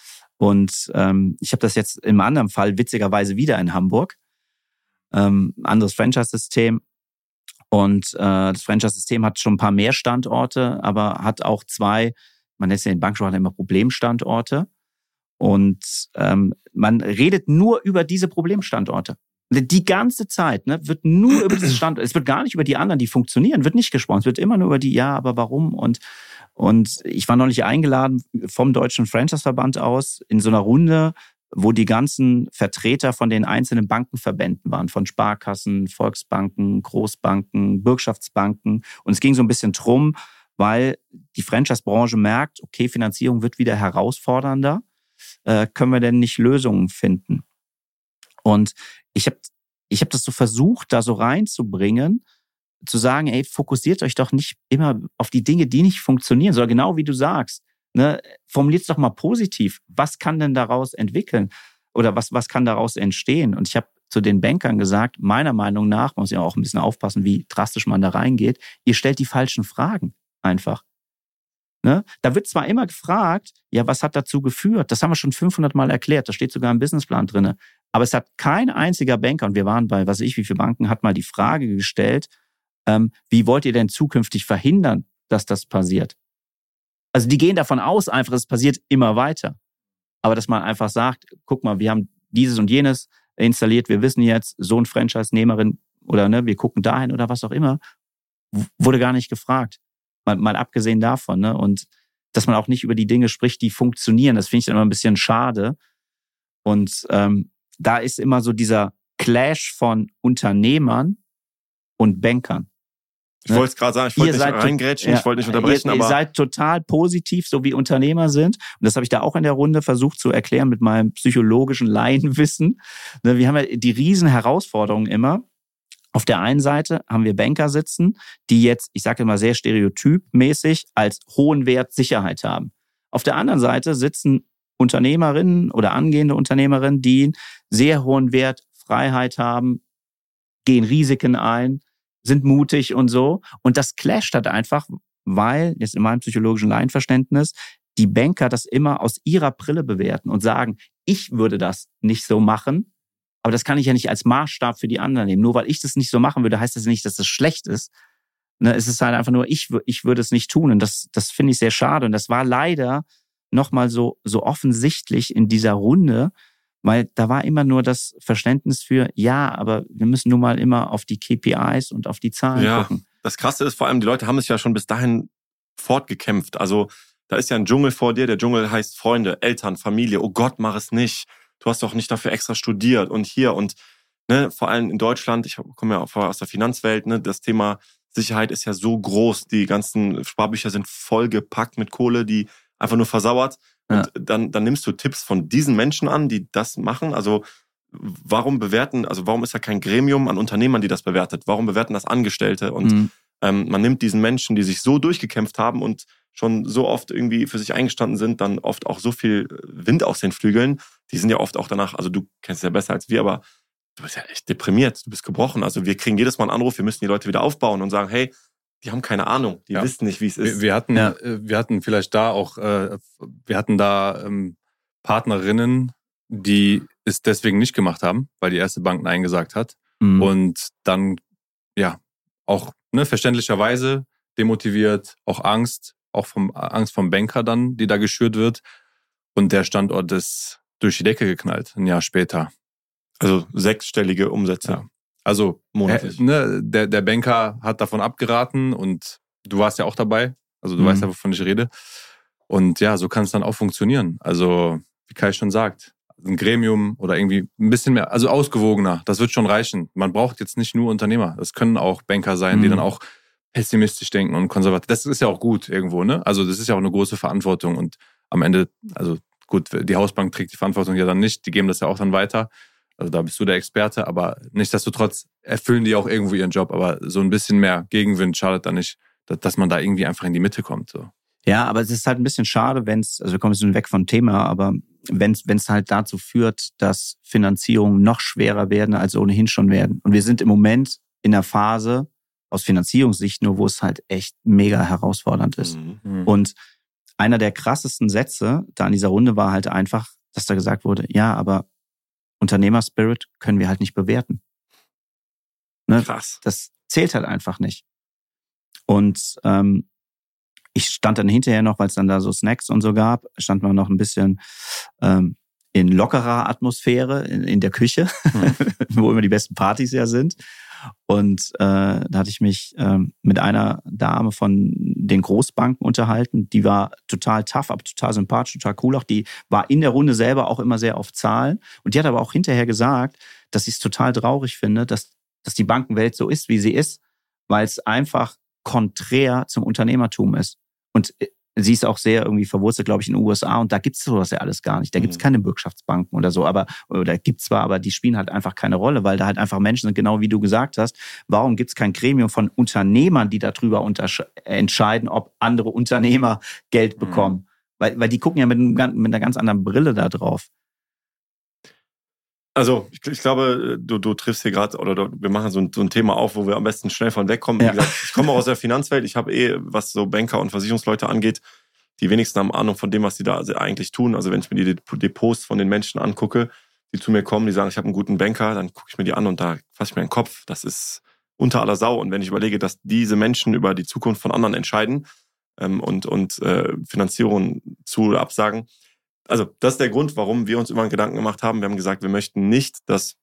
Und ähm, ich habe das jetzt im anderen Fall witzigerweise wieder in Hamburg. Ähm, anderes Franchise-System. Und äh, das Franchise-System hat schon ein paar mehr Standorte, aber hat auch zwei, man nennt es ja in Banksprache immer Problemstandorte. Und ähm, man redet nur über diese Problemstandorte. Die ganze Zeit ne, wird nur über diese Standorte, es wird gar nicht über die anderen, die funktionieren, wird nicht gesprochen. Es wird immer nur über die, ja, aber warum? Und und ich war neulich eingeladen vom Deutschen Franchise-Verband aus in so einer Runde, wo die ganzen Vertreter von den einzelnen Bankenverbänden waren, von Sparkassen, Volksbanken, Großbanken, Bürgschaftsbanken. Und es ging so ein bisschen drum, weil die Franchise-Branche merkt, okay, Finanzierung wird wieder herausfordernder. Äh, können wir denn nicht Lösungen finden? Und ich habe ich hab das so versucht, da so reinzubringen, zu sagen, ey, fokussiert euch doch nicht immer auf die Dinge, die nicht funktionieren, sondern genau wie du sagst, ne, formuliert es doch mal positiv. Was kann denn daraus entwickeln? Oder was, was kann daraus entstehen? Und ich habe zu den Bankern gesagt, meiner Meinung nach, man muss ja auch ein bisschen aufpassen, wie drastisch man da reingeht, ihr stellt die falschen Fragen einfach. Ne? Da wird zwar immer gefragt, ja, was hat dazu geführt? Das haben wir schon fünfhundert Mal erklärt, da steht sogar im Businessplan drin. Aber es hat kein einziger Banker, und wir waren bei, was weiß ich, wie viele Banken, hat mal die Frage gestellt, ähm, wie wollt ihr denn zukünftig verhindern, dass das passiert? Also die gehen davon aus, einfach, es passiert immer weiter. Aber dass man einfach sagt, guck mal, wir haben dieses und jenes installiert, wir wissen jetzt, so ein Franchise-Nehmerin oder ne, wir gucken dahin oder was auch immer, wurde gar nicht gefragt. Mal, mal abgesehen davon. Ne? Und dass man auch nicht über die Dinge spricht, die funktionieren, das finde ich dann immer ein bisschen schade. Und ähm, da ist immer so dieser Clash von Unternehmern und Bankern. Ich wollte es gerade sagen, ich wollte nicht reingrätschen, ja, ich wollte nicht unterbrechen, ihr, aber... Ihr seid total positiv, so wie Unternehmer sind. Und das habe ich da auch in der Runde versucht zu erklären mit meinem psychologischen Laienwissen. Wir haben ja die riesen Herausforderungen immer. Auf der einen Seite haben wir Banker sitzen, die jetzt, ich sage immer sehr stereotypmäßig, als hohen Wert Sicherheit haben. Auf der anderen Seite sitzen Unternehmerinnen oder angehende Unternehmerinnen, die einen sehr hohen Wert Freiheit haben, gehen Risiken ein, sind mutig und so. Und das clasht halt einfach, weil, jetzt in meinem psychologischen Laienverständnis, die Banker das immer aus ihrer Brille bewerten und sagen, ich würde das nicht so machen, aber das kann ich ja nicht als Maßstab für die anderen nehmen. Nur weil ich das nicht so machen würde, heißt das nicht, dass das schlecht ist. Ne, es ist halt einfach nur, ich, ich würde es nicht tun. Und das, das finde ich sehr schade. Und das war leider nochmal so, so offensichtlich in dieser Runde, weil da war immer nur das Verständnis für, ja, aber wir müssen nun mal immer auf die K P Is und auf die Zahlen ja, gucken. Das Krasse ist vor allem, die Leute haben es ja schon bis dahin fortgekämpft. Also da ist ja ein Dschungel vor dir. Der Dschungel heißt Freunde, Eltern, Familie. Oh Gott, mach es nicht. Du hast doch nicht dafür extra studiert und hier und ne, vor allem in Deutschland, ich komme ja auch aus der Finanzwelt, ne, das Thema Sicherheit ist ja so groß. Die ganzen Sparbücher sind vollgepackt mit Kohle, die einfach nur versauert. Und ja. dann, dann nimmst du Tipps von diesen Menschen an, die das machen. Also warum bewerten, also warum ist da kein Gremium an Unternehmern, die das bewertet? Warum bewerten das Angestellte? Und mhm. ähm, man nimmt diesen Menschen, die sich so durchgekämpft haben und schon so oft irgendwie für sich eingestanden sind, dann oft auch so viel Wind aus den Flügeln. Die sind ja oft auch danach, also du kennst es ja besser als wir, aber du bist ja echt deprimiert, du bist gebrochen. Also wir kriegen jedes Mal einen Anruf, wir müssen die Leute wieder aufbauen und sagen, hey, die haben keine Ahnung, die ja. wissen nicht, wie es ist. Wir, wir hatten, ja. wir hatten vielleicht da auch, äh, wir hatten da ähm, Partnerinnen, die es deswegen nicht gemacht haben, weil die erste Bank Nein gesagt hat. Mhm. Und dann, ja, auch ne, verständlicherweise demotiviert, auch Angst, auch vom Angst vom Banker dann, die da geschürt wird. Und der Standort ist durch die Decke geknallt, ein Jahr später. Also sechsstellige Umsätze. Ja. Also monatlich. Äh, ne, der, der Banker hat davon abgeraten und du warst ja auch dabei. Also du mhm. weißt ja, wovon ich rede. Und ja, so kann es dann auch funktionieren. Also, wie Kai schon sagt, ein Gremium oder irgendwie ein bisschen mehr, also ausgewogener, das wird schon reichen. Man braucht jetzt nicht nur Unternehmer. Das können auch Banker sein, mhm. die dann auch pessimistisch denken und konservativ. Das ist ja auch gut irgendwo, ne? Also das ist ja auch eine große Verantwortung. Und am Ende, also gut, die Hausbank trägt die Verantwortung ja dann nicht, die geben das ja auch dann weiter. Also da bist du der Experte, aber nichtsdestotrotz erfüllen die auch irgendwo ihren Job. Aber so ein bisschen mehr Gegenwind schadet da nicht, dass man da irgendwie einfach in die Mitte kommt. So. Ja, aber es ist halt ein bisschen schade, wenn es, also wir kommen jetzt weg vom Thema, aber wenn es wenn es halt dazu führt, dass Finanzierungen noch schwerer werden, als ohnehin schon werden. Und wir sind im Moment in der Phase, aus Finanzierungssicht nur, wo es halt echt mega herausfordernd ist. Mhm. Und einer der krassesten Sätze da in dieser Runde war halt einfach, dass da gesagt wurde, ja, aber Unternehmerspirit können wir halt nicht bewerten. Ne? Krass. Das zählt halt einfach nicht. Und ähm, ich stand dann hinterher noch, weil es dann da so Snacks und so gab, stand man noch ein bisschen ähm, in lockerer Atmosphäre in, in der Küche, mhm. wo immer die besten Partys ja sind. Und äh, da hatte ich mich ähm, mit einer Dame von den Großbanken unterhalten. Die war total tough, aber total sympathisch, total cool. Auch die war in der Runde selber auch immer sehr auf Zahlen. Und die hat aber auch hinterher gesagt, dass sie es total traurig finde, dass, dass die Bankenwelt so ist, wie sie ist, weil es einfach konträr zum Unternehmertum ist. Und sie ist auch sehr irgendwie verwurzelt, glaube ich, in den U S A. Und da gibt es sowas ja alles gar nicht. Da gibt es keine Bürgschaftsbanken oder so. Aber oder gibt es zwar, aber die spielen halt einfach keine Rolle, weil da halt einfach Menschen sind, genau wie du gesagt hast. Warum gibt es kein Gremium von Unternehmern, die darüber untersch- entscheiden, ob andere Unternehmer Geld bekommen? Mhm. Weil, weil die gucken ja mit, einem, mit einer ganz anderen Brille da drauf. Also ich, ich glaube, du, du triffst hier gerade, oder du, wir machen so ein, so ein Thema auf, wo wir am besten schnell von wegkommen. Ja. Wie gesagt, ich komme auch aus der Finanzwelt. Ich habe eh, was so Banker und Versicherungsleute angeht, die wenigsten haben Ahnung von dem, was sie da eigentlich tun. Also wenn ich mir die Depots von den Menschen angucke, die zu mir kommen, die sagen, ich habe einen guten Banker, dann gucke ich mir die an und da fasse ich mir den Kopf. Das ist unter aller Sau. Und wenn ich überlege, dass diese Menschen über die Zukunft von anderen entscheiden ähm, und, und äh, Finanzierung zu oder absagen, also das ist der Grund, warum wir uns immer Gedanken gemacht haben. Wir haben gesagt, wir möchten nicht, dass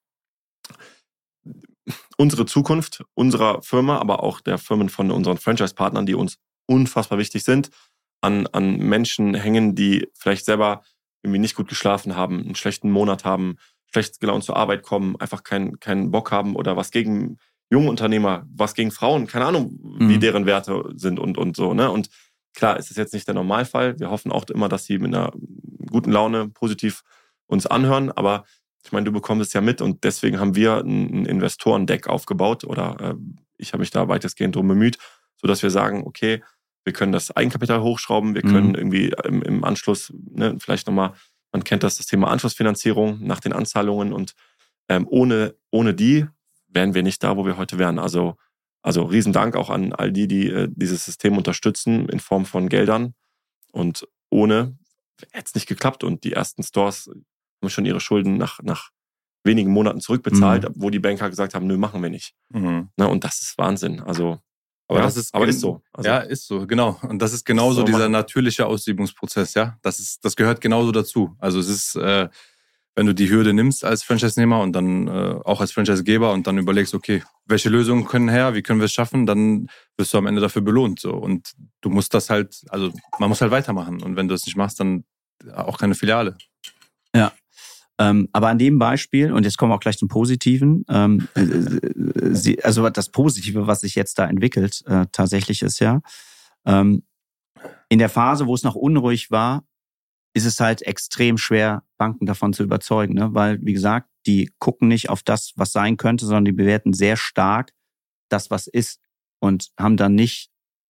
unsere Zukunft unserer Firma, aber auch der Firmen von unseren Franchise-Partnern, die uns unfassbar wichtig sind, an, an Menschen hängen, die vielleicht selber irgendwie nicht gut geschlafen haben, einen schlechten Monat haben, schlecht gelaunt zur Arbeit kommen, einfach keinen keinen Bock haben oder was gegen junge Unternehmer, was gegen Frauen, keine Ahnung, wie mhm. deren Werte sind und, und so, ne? Und klar, es ist jetzt nicht der Normalfall. Wir hoffen auch immer, dass sie mit einer guten Laune positiv uns anhören. Aber ich meine, du bekommst es ja mit und deswegen haben wir ein Investorendeck aufgebaut oder äh, ich habe mich da weitestgehend drum bemüht, sodass wir sagen, okay, wir können das Eigenkapital hochschrauben, wir können mhm. irgendwie im, im Anschluss, ne, vielleicht nochmal, man kennt das, das Thema Anschlussfinanzierung nach den Anzahlungen und ähm, ohne, ohne die wären wir nicht da, wo wir heute wären. Also Also riesen Dank auch an all die, die äh, dieses System unterstützen in Form von Geldern. Und ohne hätte es nicht geklappt. Und die ersten Stores haben schon ihre Schulden nach, nach wenigen Monaten zurückbezahlt, mhm. wo die Banker gesagt haben, nö, machen wir nicht. Mhm. Na, und das ist Wahnsinn. Also, aber ja, das ist, aber ist so. Also, ja, ist so, genau. Und das ist genauso so dieser machen. natürliche Aussiebungsprozess, ja. Das ist, das gehört genauso dazu. Also es ist, äh, wenn du die Hürde nimmst als Franchise-Nehmer und dann äh, auch als Franchise-Geber und dann überlegst, okay, welche Lösungen können her, wie können wir es schaffen, dann wirst du am Ende dafür belohnt. So. Und du musst das halt, also man muss halt weitermachen. Und wenn du es nicht machst, dann auch keine Filiale. Ja, ähm, aber an dem Beispiel, und jetzt kommen wir auch gleich zum Positiven, ähm, äh, sie, also das Positive, was sich jetzt da entwickelt, äh, tatsächlich ist ja, ähm, in der Phase, wo es noch unruhig war, ist es halt extrem schwer, Banken davon zu überzeugen, ne? Weil, wie gesagt, die gucken nicht auf das, was sein könnte, sondern die bewerten sehr stark das, was ist und haben dann nicht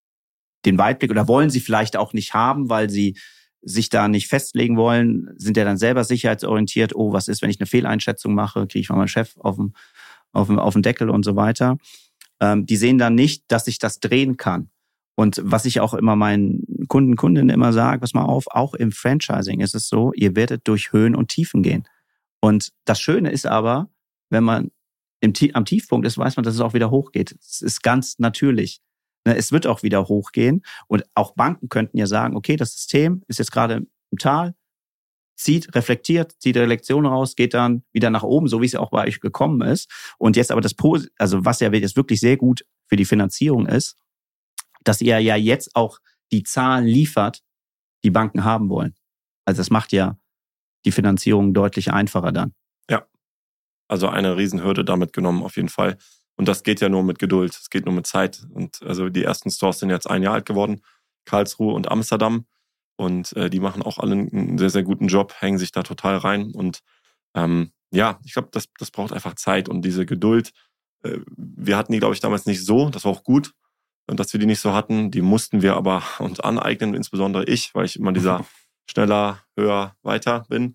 den Weitblick oder wollen sie vielleicht auch nicht haben, weil sie sich da nicht festlegen wollen, sind ja dann selber sicherheitsorientiert, oh, was ist, wenn ich eine Fehleinschätzung mache, kriege ich von meinem Chef auf den, auf den, auf den Deckel und so weiter. Ähm, die sehen dann nicht, dass sich das drehen kann. Und was ich auch immer meinen Kunden, Kundinnen immer sage, pass mal auf, auch im Franchising ist es so, ihr werdet durch Höhen und Tiefen gehen. Und das Schöne ist aber, wenn man im, am Tiefpunkt ist, weiß man, dass es auch wieder hochgeht. Es ist ganz natürlich. Es wird auch wieder hochgehen. Und auch Banken könnten ja sagen, okay, das System ist jetzt gerade im Tal, zieht, reflektiert, zieht die Lektion raus, geht dann wieder nach oben, so wie es ja auch bei euch gekommen ist. Und jetzt aber das, also was ja jetzt wirklich sehr gut für die Finanzierung ist, dass ihr ja jetzt auch die Zahlen liefert, die Banken haben wollen. Also das macht ja die Finanzierung deutlich einfacher dann. Ja, also eine Riesenhürde damit genommen auf jeden Fall. Und das geht ja nur mit Geduld, es geht nur mit Zeit. Und also die ersten Stores sind jetzt ein Jahr alt geworden, Karlsruhe und Amsterdam. Und äh, die machen auch alle einen sehr, sehr guten Job, hängen sich da total rein. Und ähm, ja, ich glaube, das, das braucht einfach Zeit und diese Geduld. Äh, wir hatten die, glaube ich, damals nicht so. Das war auch gut, dass wir die nicht so hatten. Die mussten wir aber uns aneignen, insbesondere ich, weil ich immer dieser schneller, höher, weiter bin.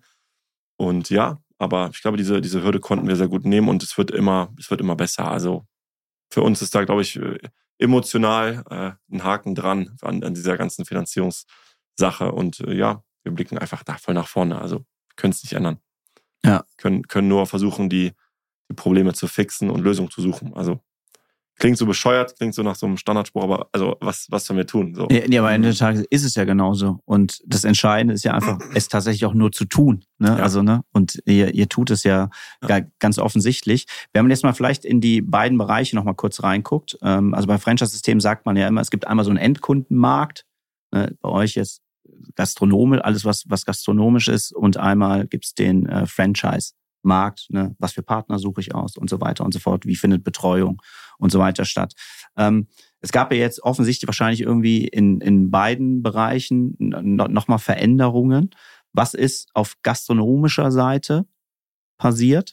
Und ja, aber ich glaube, diese, diese Hürde konnten wir sehr gut nehmen und es wird immer, es wird immer besser. Also für uns ist da, glaube ich, emotional äh, ein Haken dran an, an dieser ganzen Finanzierungssache. Und äh, ja, wir blicken einfach da voll nach vorne. Also können es nicht ändern. Ja. Können, können nur versuchen, die, die Probleme zu fixen und Lösungen zu suchen. Also klingt so bescheuert, klingt so nach so einem Standardspruch, aber also was, was sollen wir tun? So. Ja, ja, aber am Ende des Tages ist es ja genauso. Und das Entscheidende ist ja einfach, es tatsächlich auch nur zu tun. Ne? Ja. Also, ne? Und ihr, ihr tut es ja, ja ganz offensichtlich. Wenn man jetzt mal vielleicht in die beiden Bereiche noch mal kurz reinguckt. Ähm, also bei Franchise-Systemen sagt man ja immer, es gibt einmal so einen Endkundenmarkt. Ne? Bei euch jetzt Gastronomisch, alles was, was gastronomisch ist. Und einmal gibt's den äh, Franchise. Markt, ne, was für Partner suche ich aus und so weiter und so fort, wie findet Betreuung und so weiter statt. Ähm, es gab ja jetzt offensichtlich wahrscheinlich irgendwie in, in beiden Bereichen no, nochmal Veränderungen. Was ist auf gastronomischer Seite passiert?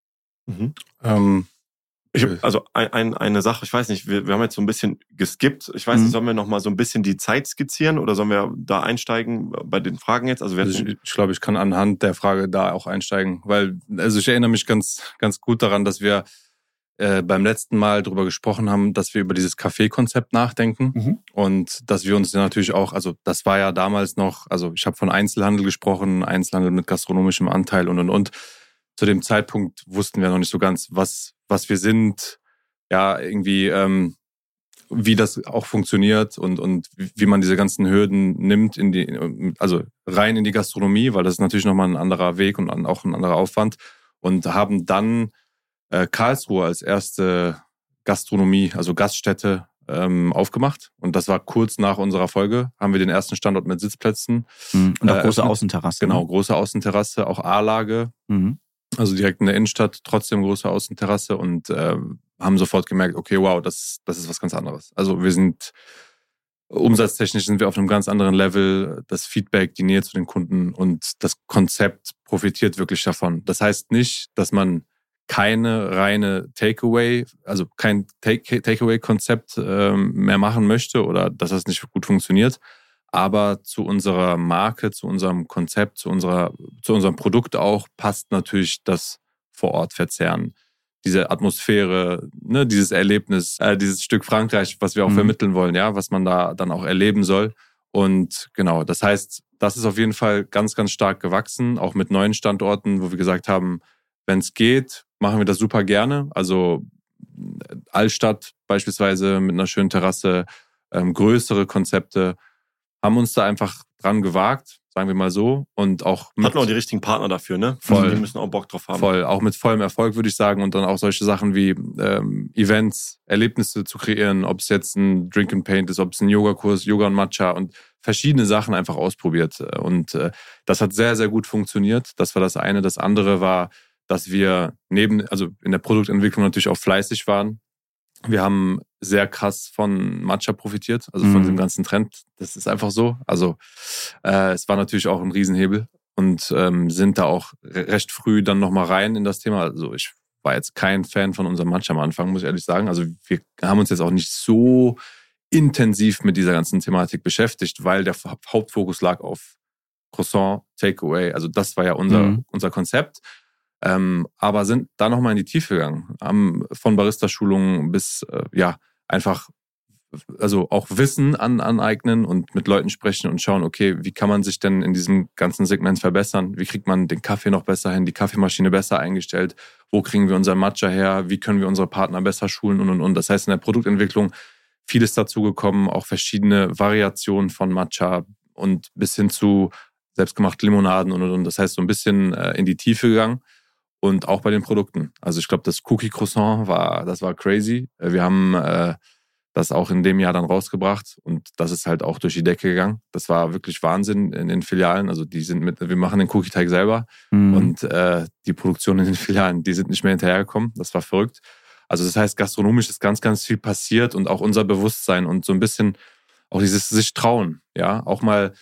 Mhm. Ähm, Ich hab, also ein, ein, eine Sache, ich weiß nicht, wir, wir haben jetzt so ein bisschen geskippt. Ich weiß nicht, Mhm. sollen wir noch mal so ein bisschen die Zeit skizzieren oder sollen wir da einsteigen bei den Fragen jetzt? Also, wir Also hatten, ich, ich glaube, ich kann anhand der Frage da auch einsteigen, weil also ich erinnere mich ganz ganz gut daran, dass wir äh, beim letzten Mal darüber gesprochen haben, dass wir über dieses Café-Konzept nachdenken Mhm. und dass wir uns ja natürlich auch, also das war ja damals noch, also ich habe von Einzelhandel gesprochen, Einzelhandel mit gastronomischem Anteil und und und. Zu dem Zeitpunkt wussten wir noch nicht so ganz, was was wir sind, ja irgendwie ähm, wie das auch funktioniert und und wie man diese ganzen Hürden nimmt in die, also rein in die Gastronomie, weil das ist natürlich nochmal ein anderer Weg und auch ein anderer Aufwand, und haben dann äh, Karlsruhe als erste Gastronomie, also Gaststätte ähm, aufgemacht, und das war kurz nach unserer Folge, haben wir den ersten Standort mit Sitzplätzen. Mhm. Und auch äh, große öffnet. Außenterrasse. Genau, Ne? große Außenterrasse, auch A-Lage. Mhm. Also direkt in der Innenstadt, trotzdem große Außenterrasse, und äh, haben sofort gemerkt, okay, wow, das, das ist was ganz anderes. Also wir sind, umsatztechnisch sind wir auf einem ganz anderen Level, das Feedback, die Nähe zu den Kunden und das Konzept profitiert wirklich davon. Das heißt nicht, dass man keine reine Takeaway, also kein Take- Takeaway-Konzept ähm, mehr machen möchte oder dass das nicht gut funktioniert. Aber zu unserer Marke, zu unserem Konzept, zu unserer, zu unserem Produkt auch passt natürlich das Vor-Ort-Verzehren. Diese Atmosphäre, ne, dieses Erlebnis, äh, dieses Stück Frankreich, was wir auch Mhm. vermitteln wollen, ja, was man da dann auch erleben soll. Und genau, das heißt, das ist auf jeden Fall ganz, ganz stark gewachsen, auch mit neuen Standorten, wo wir gesagt haben, wenn es geht, machen wir das super gerne. Also Altstadt beispielsweise mit einer schönen Terrasse, ähm, größere Konzepte, haben uns da einfach dran gewagt, sagen wir mal so, und auch mit, hatten auch die richtigen Partner dafür, ne? Voll. Also die müssen auch Bock drauf haben. voll, auch mit vollem Erfolg, würde ich sagen, und dann auch solche Sachen wie ähm, Events, Erlebnisse zu kreieren, ob es jetzt ein Drink and Paint ist, ob es ein Yogakurs, Yoga und Matcha, und verschiedene Sachen einfach ausprobiert, und äh, das hat sehr, sehr gut funktioniert. Das war das eine. Das andere war, dass wir neben, also in der Produktentwicklung natürlich auch fleißig waren. Wir haben sehr krass von Matcha profitiert, also von Mhm. diesem ganzen Trend. Das ist einfach so. Also äh, es war natürlich auch ein Riesenhebel, und ähm, sind da auch re- recht früh dann nochmal rein in das Thema. Also ich war jetzt kein Fan von unserem Matcha am Anfang, muss ich ehrlich sagen. Also wir haben uns jetzt auch nicht so intensiv mit dieser ganzen Thematik beschäftigt, weil der Hauptfokus lag auf Croissant, Takeaway. Also das war ja unser, Mhm. unser Konzept. Ähm, aber sind da nochmal in die Tiefe gegangen. Haben von Barista-Schulungen bis, äh, ja, einfach, also auch Wissen an, aneignen und mit Leuten sprechen und schauen, okay, wie kann man sich denn in diesem ganzen Segment verbessern? Wie kriegt man den Kaffee noch besser hin, die Kaffeemaschine besser eingestellt? Wo kriegen wir unseren Matcha her? Wie können wir unsere Partner besser schulen und, und, und. Das heißt, in der Produktentwicklung vieles dazugekommen, auch verschiedene Variationen von Matcha und bis hin zu selbstgemachten Limonaden und, und, und. Das heißt, so ein bisschen äh, in die Tiefe gegangen. Und auch bei den Produkten. Also ich glaube, das Cookie Croissant war, das war crazy. Wir haben äh, das auch in dem Jahr dann rausgebracht, und das ist halt auch durch die Decke gegangen. Das war wirklich Wahnsinn in den Filialen. Also die sind mit, wir machen den Cookie-Teig selber, Mhm. und äh, die Produktion in den Filialen, die sind nicht mehr hinterhergekommen. Das war verrückt. Also das heißt, gastronomisch ist ganz, ganz viel passiert, und auch unser Bewusstsein und so ein bisschen auch dieses sich trauen, ja, auch mal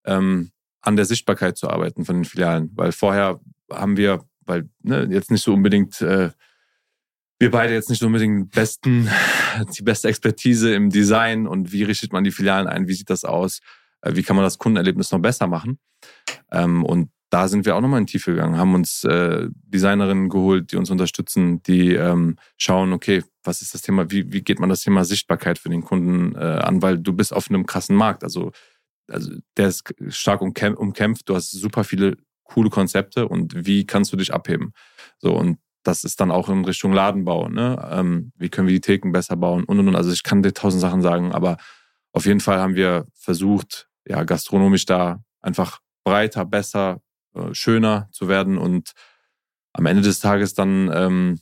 ähm, an der Sichtbarkeit zu arbeiten von den Filialen. Weil vorher haben wir, weil ne, jetzt nicht so unbedingt, äh, wir beide jetzt nicht so unbedingt besten, die beste Expertise im Design und wie richtet man die Filialen ein, wie sieht das aus, äh, wie kann man das Kundenerlebnis noch besser machen. Ähm, und da sind wir auch nochmal in die Tiefe gegangen, haben uns äh, Designerinnen geholt, die uns unterstützen, die ähm, schauen, okay, was ist das Thema, wie, wie geht man das Thema Sichtbarkeit für den Kunden äh, an, weil du bist auf einem krassen Markt, also, also der ist stark umkämpft, umkämpft, du hast super viele coole Konzepte und wie kannst du dich abheben? So, und das ist dann auch in Richtung Ladenbau, ne? Ähm, wie können wir die Theken besser bauen und und und. Also ich kann dir tausend Sachen sagen, aber auf jeden Fall haben wir versucht, ja, gastronomisch da einfach breiter, besser, schöner zu werden und am Ende des Tages dann ähm,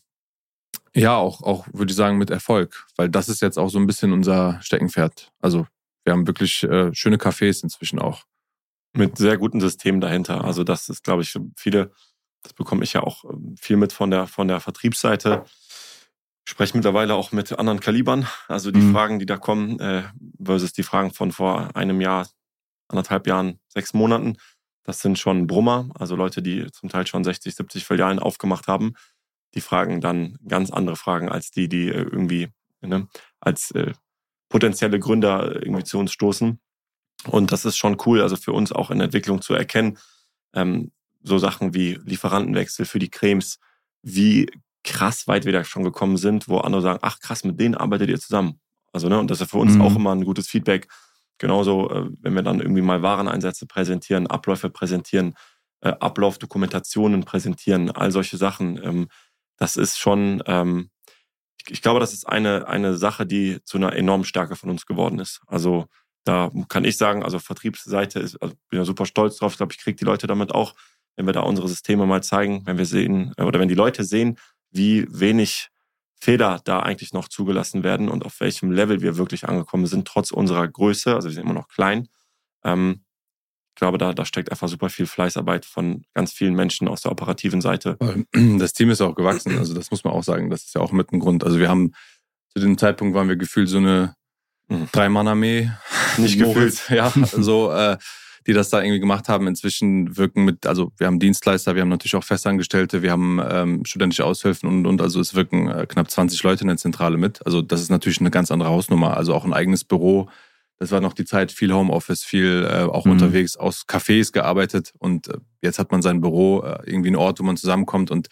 ja auch, auch würde ich sagen, mit Erfolg, weil das ist jetzt auch so ein bisschen unser Steckenpferd. Also wir haben wirklich äh, schöne Cafés inzwischen auch. Mit sehr guten Systemen dahinter. Also das ist, glaube ich, viele, das bekomme ich ja auch viel mit von der, von der Vertriebsseite. Ich spreche mittlerweile auch mit anderen Kalibern. Also die mhm. Fragen, die da kommen, äh, versus die Fragen von vor einem Jahr, anderthalb Jahren, sechs Monaten. Das sind schon Brummer, also Leute, die zum Teil schon sechzig, siebzig Filialen aufgemacht haben. Die fragen dann ganz andere Fragen als die, die irgendwie ne, als äh, potenzielle Gründer irgendwie zu uns stoßen. Und das ist schon cool, also für uns auch in der Entwicklung zu erkennen, ähm, so Sachen wie Lieferantenwechsel für die Cremes, wie krass weit wir da schon gekommen sind, wo andere sagen, ach krass, mit denen arbeitet ihr zusammen. Also ne, und das ist für uns mhm. auch immer ein gutes Feedback. Genauso, wenn wir dann irgendwie mal Wareneinsätze präsentieren, Abläufe präsentieren, äh, Ablaufdokumentationen präsentieren, all solche Sachen. Ähm, das ist schon, ähm, ich, ich glaube, das ist eine, eine Sache, die zu einer enormen Stärke von uns geworden ist. Also da kann ich sagen, also Vertriebsseite ist, also bin ja super stolz drauf. Ich glaube, ich kriege die Leute damit auch, wenn wir da unsere Systeme mal zeigen, wenn wir sehen, oder wenn die Leute sehen, wie wenig Fehler da eigentlich noch zugelassen werden und auf welchem Level wir wirklich angekommen sind, trotz unserer Größe, also wir sind immer noch klein. Ähm, ich glaube, da, da steckt einfach super viel Fleißarbeit von ganz vielen Menschen aus der operativen Seite. Das Team ist auch gewachsen, also das muss man auch sagen, das ist ja auch mit ein Grund. Also wir haben, zu dem Zeitpunkt waren wir gefühlt so eine mhm. Drei-Mann-Armee. Nicht gefühlt. Ja, so, äh, die das da irgendwie gemacht haben. Inzwischen wirken mit, also wir haben Dienstleister, wir haben natürlich auch Festangestellte, wir haben ähm, studentische Aushilfen und und also es wirken äh, knapp zwanzig Leute in der Zentrale mit. Also das ist natürlich eine ganz andere Hausnummer. Also auch ein eigenes Büro. Das war noch die Zeit, viel Homeoffice, viel äh, auch mhm. unterwegs aus Cafés gearbeitet und äh, jetzt hat man sein Büro, äh, irgendwie einen Ort, wo man zusammenkommt und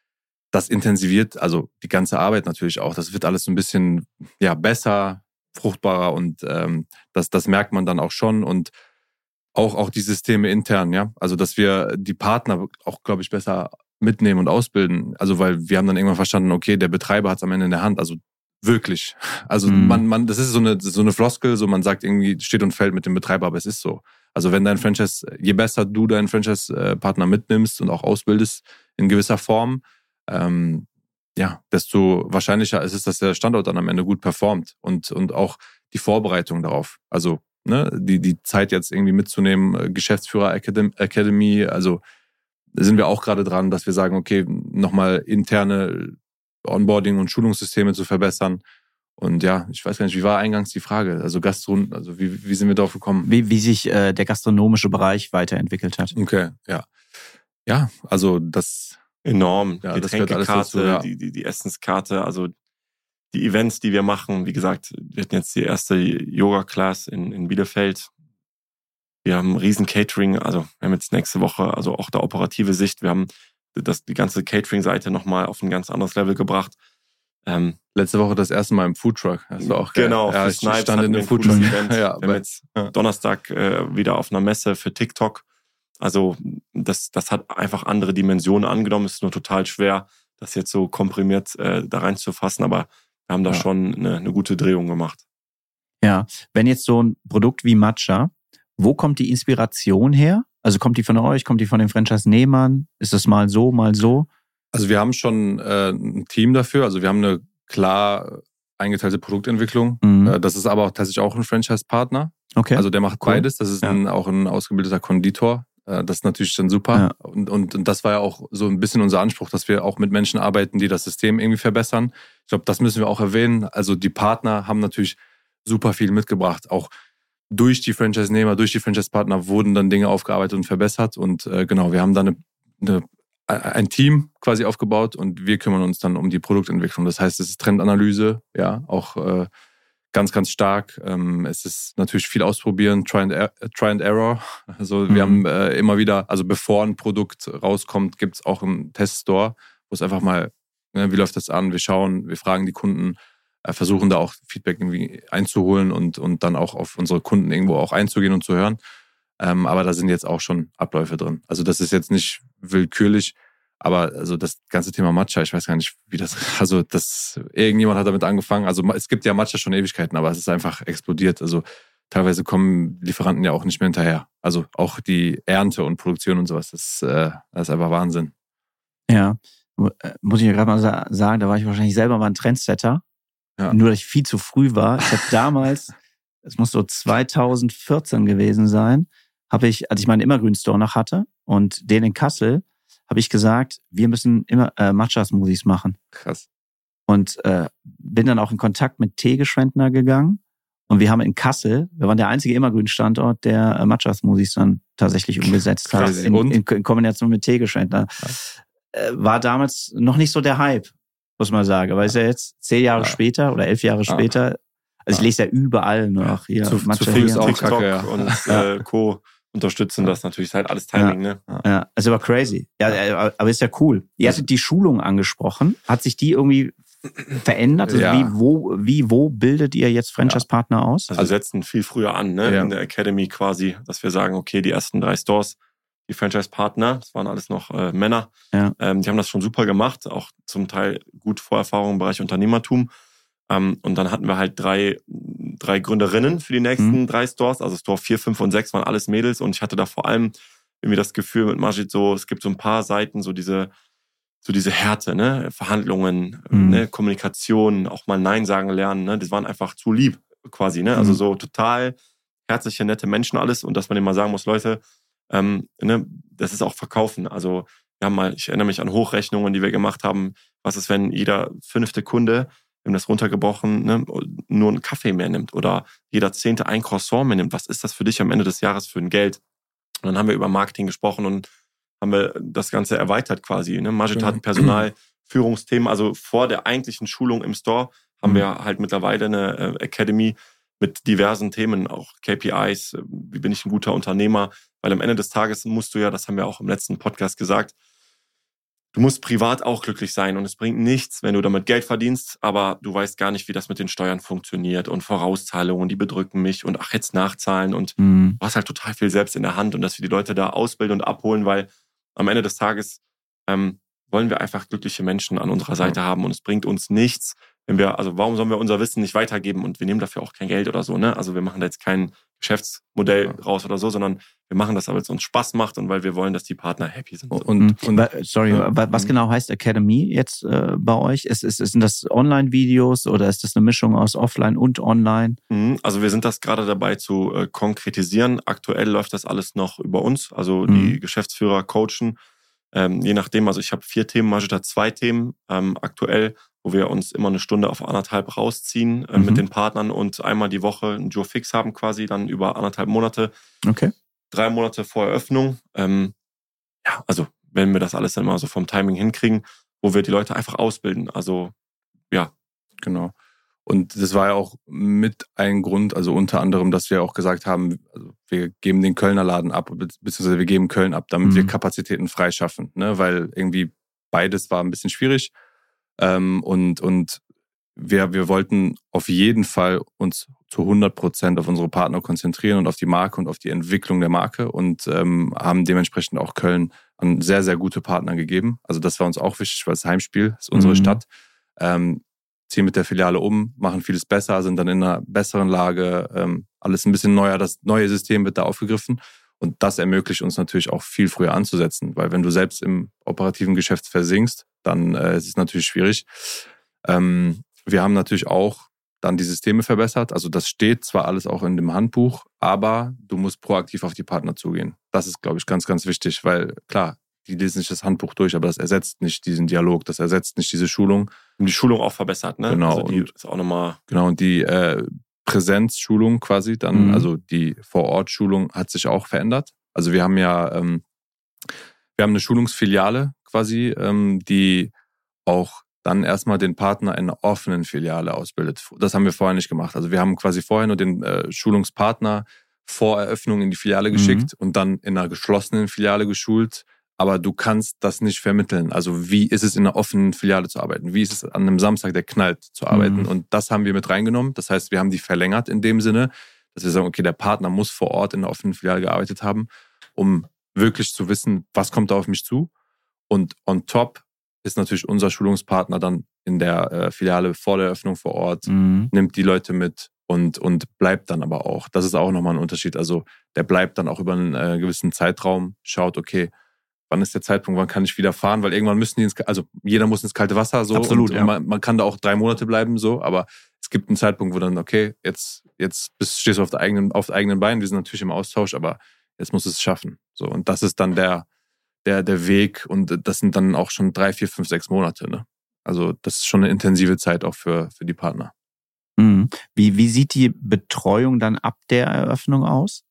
das intensiviert, also die ganze Arbeit natürlich auch. Das wird alles so ein bisschen ja besser, fruchtbarer und ähm, das, das merkt man dann auch schon und Auch, auch die Systeme intern, ja. Also, dass wir die Partner auch, glaube ich, besser mitnehmen und ausbilden. Also, weil wir haben dann irgendwann verstanden, okay, der Betreiber hat es am Ende in der Hand. Also, wirklich. Also, mhm. man, man, das ist so eine, so eine Floskel, so man sagt irgendwie, steht und fällt mit dem Betreiber, aber es ist so. Also, wenn dein Franchise, je besser du deinen Franchise-Partner mitnimmst und auch ausbildest in gewisser Form, ähm, ja, desto wahrscheinlicher ist es, dass der Standort dann am Ende gut performt und, und auch die Vorbereitung darauf. Also, Ne, die, die Zeit jetzt irgendwie mitzunehmen, Geschäftsführer Academy, also sind wir auch gerade dran, dass wir sagen, okay, nochmal interne Onboarding- und Schulungssysteme zu verbessern. Und ja, ich weiß gar nicht, wie war eingangs die Frage? Also Gastron, also wie, wie sind wir darauf gekommen? Wie, wie sich äh, der gastronomische Bereich weiterentwickelt hat. Okay, ja. Ja, also das... Enorm. Ja, Getränkekarte, ja. die, die, die Essenskarte, also die Events, die wir machen, wie gesagt, wir hatten jetzt die erste Yoga-Class in, in Bielefeld. Wir haben riesen Catering, also wir haben jetzt nächste Woche, also auch der operative Sicht, wir haben das, die ganze Catering-Seite nochmal auf ein ganz anderes Level gebracht. Ähm, Letzte Woche das erste Mal im Foodtruck. Das war auch geil. Genau, ja, für ich Snipes stand in einem Foodtruck-Event. ja, wir haben jetzt ja. Donnerstag äh, wieder auf einer Messe für TikTok. Also das, das hat einfach andere Dimensionen angenommen. Es ist nur total schwer, das jetzt so komprimiert äh, da reinzufassen, aber wir haben da ja. schon eine, eine gute Drehung gemacht. Ja, wenn jetzt so ein Produkt wie Matcha, wo kommt die Inspiration her? Also kommt die von euch, kommt die von den Franchise-Nehmern? Ist das mal so, mal so? Also wir haben schon äh, ein Team dafür. Also wir haben eine klar eingeteilte Produktentwicklung. Mhm. Das ist aber auch tatsächlich auch ein Franchise-Partner. Okay. Also der macht cool. beides. Das ist ja. ein, auch ein ausgebildeter Konditor. Das ist natürlich dann super. Ja. Und, und, und das war ja auch so ein bisschen unser Anspruch, dass wir auch mit Menschen arbeiten, die das System irgendwie verbessern. Ich glaube, das müssen wir auch erwähnen. Also die Partner haben natürlich super viel mitgebracht. Auch durch die Franchise-Nehmer, durch die Franchise-Partner wurden dann Dinge aufgearbeitet und verbessert. Und äh, genau, wir haben dann eine, eine, ein Team quasi aufgebaut und wir kümmern uns dann um die Produktentwicklung. Das heißt, es ist Trendanalyse, ja, auch äh, ganz, ganz stark. Ähm, es ist natürlich viel ausprobieren, Try and, er- Try and Error. Also wir Mhm. haben äh, immer wieder, also bevor ein Produkt rauskommt, gibt es auch einen Teststore, wo es einfach mal, ne, wie läuft das an? Wir schauen, wir fragen die Kunden, äh, versuchen da auch Feedback irgendwie einzuholen und, und dann auch auf unsere Kunden irgendwo auch einzugehen und zu hören. Ähm, aber da sind jetzt auch schon Abläufe drin. Also das ist jetzt nicht willkürlich, aber also das ganze Thema Matcha, ich weiß gar nicht, wie das, also das, irgendjemand hat damit angefangen. Also es gibt ja Matcha schon Ewigkeiten, aber es ist einfach explodiert. Also teilweise kommen Lieferanten ja auch nicht mehr hinterher. Also auch die Ernte und Produktion und sowas, das, äh, das ist einfach Wahnsinn. Ja, muss ich ja gerade mal sa- sagen, da war ich wahrscheinlich selber mal ein Trendsetter. Ja. Nur, dass ich viel zu früh war. Ich habe damals, es muss so zweitausendvierzehn gewesen sein, habe ich, als ich meinen Immergrün-Store noch hatte und den in Kassel, habe ich gesagt, wir müssen immer äh, Matcha-Smoothies machen. Krass. Und äh, bin dann auch in Kontakt mit Teegeschwendner gegangen. Und wir haben in Kassel, wir waren der einzige Immergrün-Standort, der äh, Matcha-Smoothies dann tatsächlich umgesetzt hat. Crazy. In, Und? in, in Kombination mit Teegeschwendner. Äh, war damals noch nicht so der Hype, muss man sagen. Aber ist ja jetzt zehn Jahre Ja. später oder elf Jahre Ja. später. Also ich Ja. lese ja überall noch hier. Zu- Matcha zu früh ist hier. auch TikTok Kacke, ja. und äh, Co. unterstützen das natürlich. Ist halt alles Timing, ne? Ja, also war crazy. Ja, äh, aber ist ja cool. Ihr hattet die Schulung angesprochen. Hat sich die irgendwie verändert? Also Ja. wie, wo, wie, wo bildet ihr jetzt Franchise-Partner aus? Also wir setzen viel früher an, ne? Ja. In der Academy quasi, dass wir sagen, okay, die ersten drei Stores, die Franchise-Partner, das waren alles noch äh, Männer, Ja. ähm, die haben das schon super gemacht, auch zum Teil gut Vorerfahrung im Bereich Unternehmertum. Ähm, und dann hatten wir halt drei, drei Gründerinnen für die nächsten Mhm. drei Stores. Also Store vier, fünf und sechs waren alles Mädels. Und ich hatte da vor allem irgendwie das Gefühl mit Majid so, es gibt so ein paar Seiten, so diese, so diese Härte, ne, Verhandlungen, Mhm. ne, Kommunikation, auch mal Nein sagen lernen, ne, das waren einfach zu lieb quasi, ne, also Mhm. so total herzliche, nette Menschen alles und dass man denen mal sagen muss, Leute, ähm, ne, das ist auch Verkaufen, also wir haben mal, ich erinnere mich an Hochrechnungen, die wir gemacht haben, was ist, wenn jeder fünfte Kunde, wir haben das runtergebrochen, ne, nur einen Kaffee mehr nimmt oder jeder zehnte ein Croissant mehr nimmt, was ist das für dich am Ende des Jahres für ein Geld? Und dann haben wir über Marketing gesprochen und haben wir das Ganze erweitert quasi. Ne? Majid Mhm. hat Personalführungsthemen, also vor der eigentlichen Schulung im Store haben Mhm. wir halt mittlerweile eine äh, Academy mit diversen Themen, auch K P Is, äh, wie bin ich ein guter Unternehmer, weil am Ende des Tages musst du ja, das haben wir auch im letzten Podcast gesagt, du musst privat auch glücklich sein und es bringt nichts, wenn du damit Geld verdienst, aber du weißt gar nicht, wie das mit den Steuern funktioniert und Vorauszahlungen, die bedrücken mich und ach, jetzt nachzahlen und Mhm. du hast halt total viel selbst in der Hand und dass wir die Leute da ausbilden und abholen, weil am Ende des Tages ähm, wollen wir einfach glückliche Menschen an unserer Seite haben und es bringt uns nichts, wenn wir, also warum sollen wir unser Wissen nicht weitergeben und wir nehmen dafür auch kein Geld oder so, ne? Also wir machen da jetzt kein Geschäftsmodell Ja. raus oder so, sondern wir machen das, weil es uns Spaß macht und weil wir wollen, dass die Partner happy sind. Und, Mhm. und Wa- Sorry, Ja. wa- was Mhm. genau heißt Academy jetzt äh, bei euch? Ist, ist, sind das Online-Videos oder ist das eine Mischung aus Offline und Online? Mhm, Also wir sind das gerade dabei zu äh, konkretisieren. Aktuell läuft das alles noch über uns, also Mhm. die Geschäftsführer coachen. Ähm, je nachdem, also ich habe vier Themen, Majid hat zwei Themen ähm, aktuell, wo wir uns immer eine Stunde auf anderthalb rausziehen äh, Mhm. mit den Partnern und einmal die Woche einen Joe Fix haben quasi, dann über anderthalb Monate, Okay. drei Monate vor Eröffnung. Ähm, ja, also wenn wir das alles dann mal so vom Timing hinkriegen, wo wir die Leute einfach ausbilden. Also ja, Genau. Und das war ja auch mit ein Grund, also unter anderem, dass wir auch gesagt haben, also wir geben den Kölner Laden ab, be- beziehungsweise wir geben Köln ab, damit Mhm. wir Kapazitäten freischaffen, ne? Weil irgendwie beides war ein bisschen schwierig. Ähm, und und wir, wir wollten auf jeden Fall uns zu hundert Prozent auf unsere Partner konzentrieren und auf die Marke und auf die Entwicklung der Marke und ähm, haben dementsprechend auch Köln an sehr, sehr gute Partner gegeben. Also das war uns auch wichtig, weil das Heimspiel ist unsere Mhm. Stadt. Ähm, ziehen mit der Filiale um, machen vieles besser, sind dann in einer besseren Lage, ähm, alles ein bisschen neuer, das neue System wird da aufgegriffen und das ermöglicht uns natürlich auch viel früher anzusetzen, weil wenn du selbst im operativen Geschäft versinkst, dann äh, ist es natürlich schwierig. Ähm, wir haben natürlich auch dann die Systeme verbessert, also das steht zwar alles auch in dem Handbuch, aber du musst proaktiv auf die Partner zugehen. Das ist, glaube ich, ganz, ganz wichtig, weil klar, die lesen nicht das Handbuch durch, aber das ersetzt nicht diesen Dialog, das ersetzt nicht diese Schulung. die Schulung auch verbessert, ne? Genau, Also die und- ist auch nochmal. Genau, und die äh, Präsenzschulung quasi dann, Mhm. also die Vor-Ort-Schulung hat sich auch verändert. Also wir haben ja, ähm, wir haben eine Schulungsfiliale quasi, ähm, die auch dann erstmal den Partner in einer offenen Filiale ausbildet. Das haben wir vorher nicht gemacht. Also wir haben quasi vorher nur den äh, Schulungspartner vor Eröffnung in die Filiale geschickt mhm. und dann in einer geschlossenen Filiale geschult. Aber du kannst das nicht vermitteln. Also wie ist es in einer offenen Filiale zu arbeiten? Wie ist es an einem Samstag, der knallt, zu arbeiten? Mhm. Und das haben wir mit reingenommen. Das heißt, wir haben die verlängert in dem Sinne, dass wir sagen, okay, der Partner muss vor Ort in der offenen Filiale gearbeitet haben, um wirklich zu wissen, was kommt da auf mich zu. Und on top ist natürlich unser Schulungspartner dann in der äh, Filiale vor der Eröffnung vor Ort, mhm. nimmt die Leute mit und, und bleibt dann aber auch. Das ist auch nochmal ein Unterschied. Also der bleibt dann auch über einen äh, gewissen Zeitraum, schaut, okay, wann ist der Zeitpunkt, wann kann ich wieder fahren? Weil irgendwann müssen die ins, also jeder muss ins kalte Wasser, so. Absolut, und, ja. und man, man kann da auch drei Monate bleiben, so. Aber es gibt einen Zeitpunkt, wo dann, okay, jetzt, jetzt bist, stehst du auf der eigenen, auf der eigenen Beinen. Wir sind natürlich im Austausch, aber jetzt musst du es schaffen. So. Und das ist dann der, der, der Weg. Und das sind dann auch schon drei, vier, fünf, sechs Monate, ne? Also, das ist schon eine intensive Zeit auch für, für die Partner. Mhm. Wie, wie sieht die Betreuung dann ab der Eröffnung aus?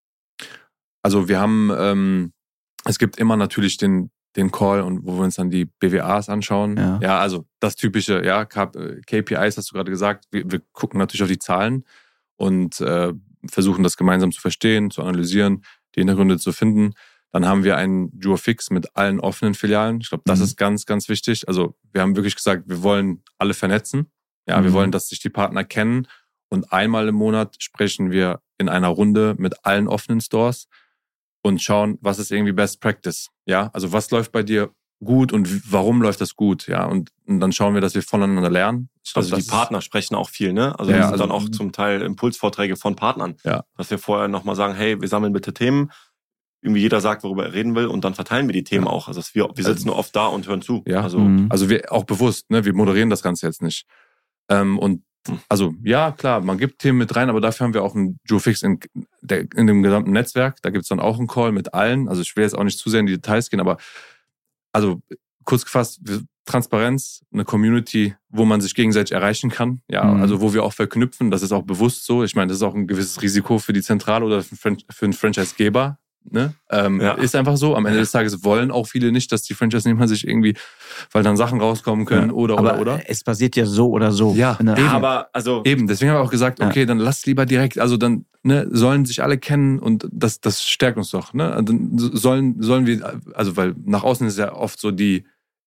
Also, wir haben, ähm, es gibt immer natürlich den, den Call, und wo wir uns dann die B W As anschauen. Ja, ja, also das typische, ja, K P Is hast du gerade gesagt. Wir, wir gucken natürlich auf die Zahlen und äh, versuchen das gemeinsam zu verstehen, zu analysieren, die Hintergründe zu finden. Dann haben wir einen Duofix mit allen offenen Filialen. Ich glaube, das mhm. ist ganz, ganz wichtig. Also wir haben wirklich gesagt, wir wollen alle vernetzen. Ja, mhm. wir wollen, dass sich die Partner kennen. Und einmal im Monat sprechen wir in einer Runde mit allen offenen Stores und schauen, was ist irgendwie Best Practice. Ja, also was läuft bei dir gut und warum läuft das gut? Ja, und, und dann schauen wir, dass wir voneinander lernen. Ich glaub, also die Partner sprechen auch viel, ne? Also ja, das sind also, dann auch zum Teil Impulsvorträge von Partnern. Ja. Dass wir vorher nochmal sagen, hey, wir sammeln bitte Themen. Irgendwie jeder sagt, worüber er reden will, und dann verteilen wir die Themen ja. auch. Also wir, wir sitzen nur oft da und hören zu. Ja. Also, mhm. also wir auch bewusst, ne? Wir moderieren das Ganze jetzt nicht. Ähm, und also ja, klar, man gibt Themen mit rein, aber dafür haben wir auch einen Duofix in, der, in dem gesamten Netzwerk. Da gibt's dann auch einen Call mit allen. Also ich will jetzt auch nicht zu sehr in die Details gehen, aber also kurz gefasst, Transparenz, eine Community, wo man sich gegenseitig erreichen kann. Ja, mhm. also wo wir auch verknüpfen. Das ist auch bewusst so. Ich meine, das ist auch ein gewisses Risiko für die Zentrale oder für einen Franchise-Geber. Ne? Ähm, ja. Ist einfach so. Am Ende des Tages wollen auch viele nicht, dass die Franchise-Nehmer sich irgendwie, weil dann Sachen rauskommen können ja. oder, aber oder, oder. Es passiert ja so oder so. Ja, eben. aber also eben. Deswegen haben wir auch gesagt, okay, ja. dann lasst lieber direkt, also dann ne, sollen sich alle kennen und das, das stärkt uns doch. Ne? Dann sollen, sollen wir, also weil nach außen ist ja oft so die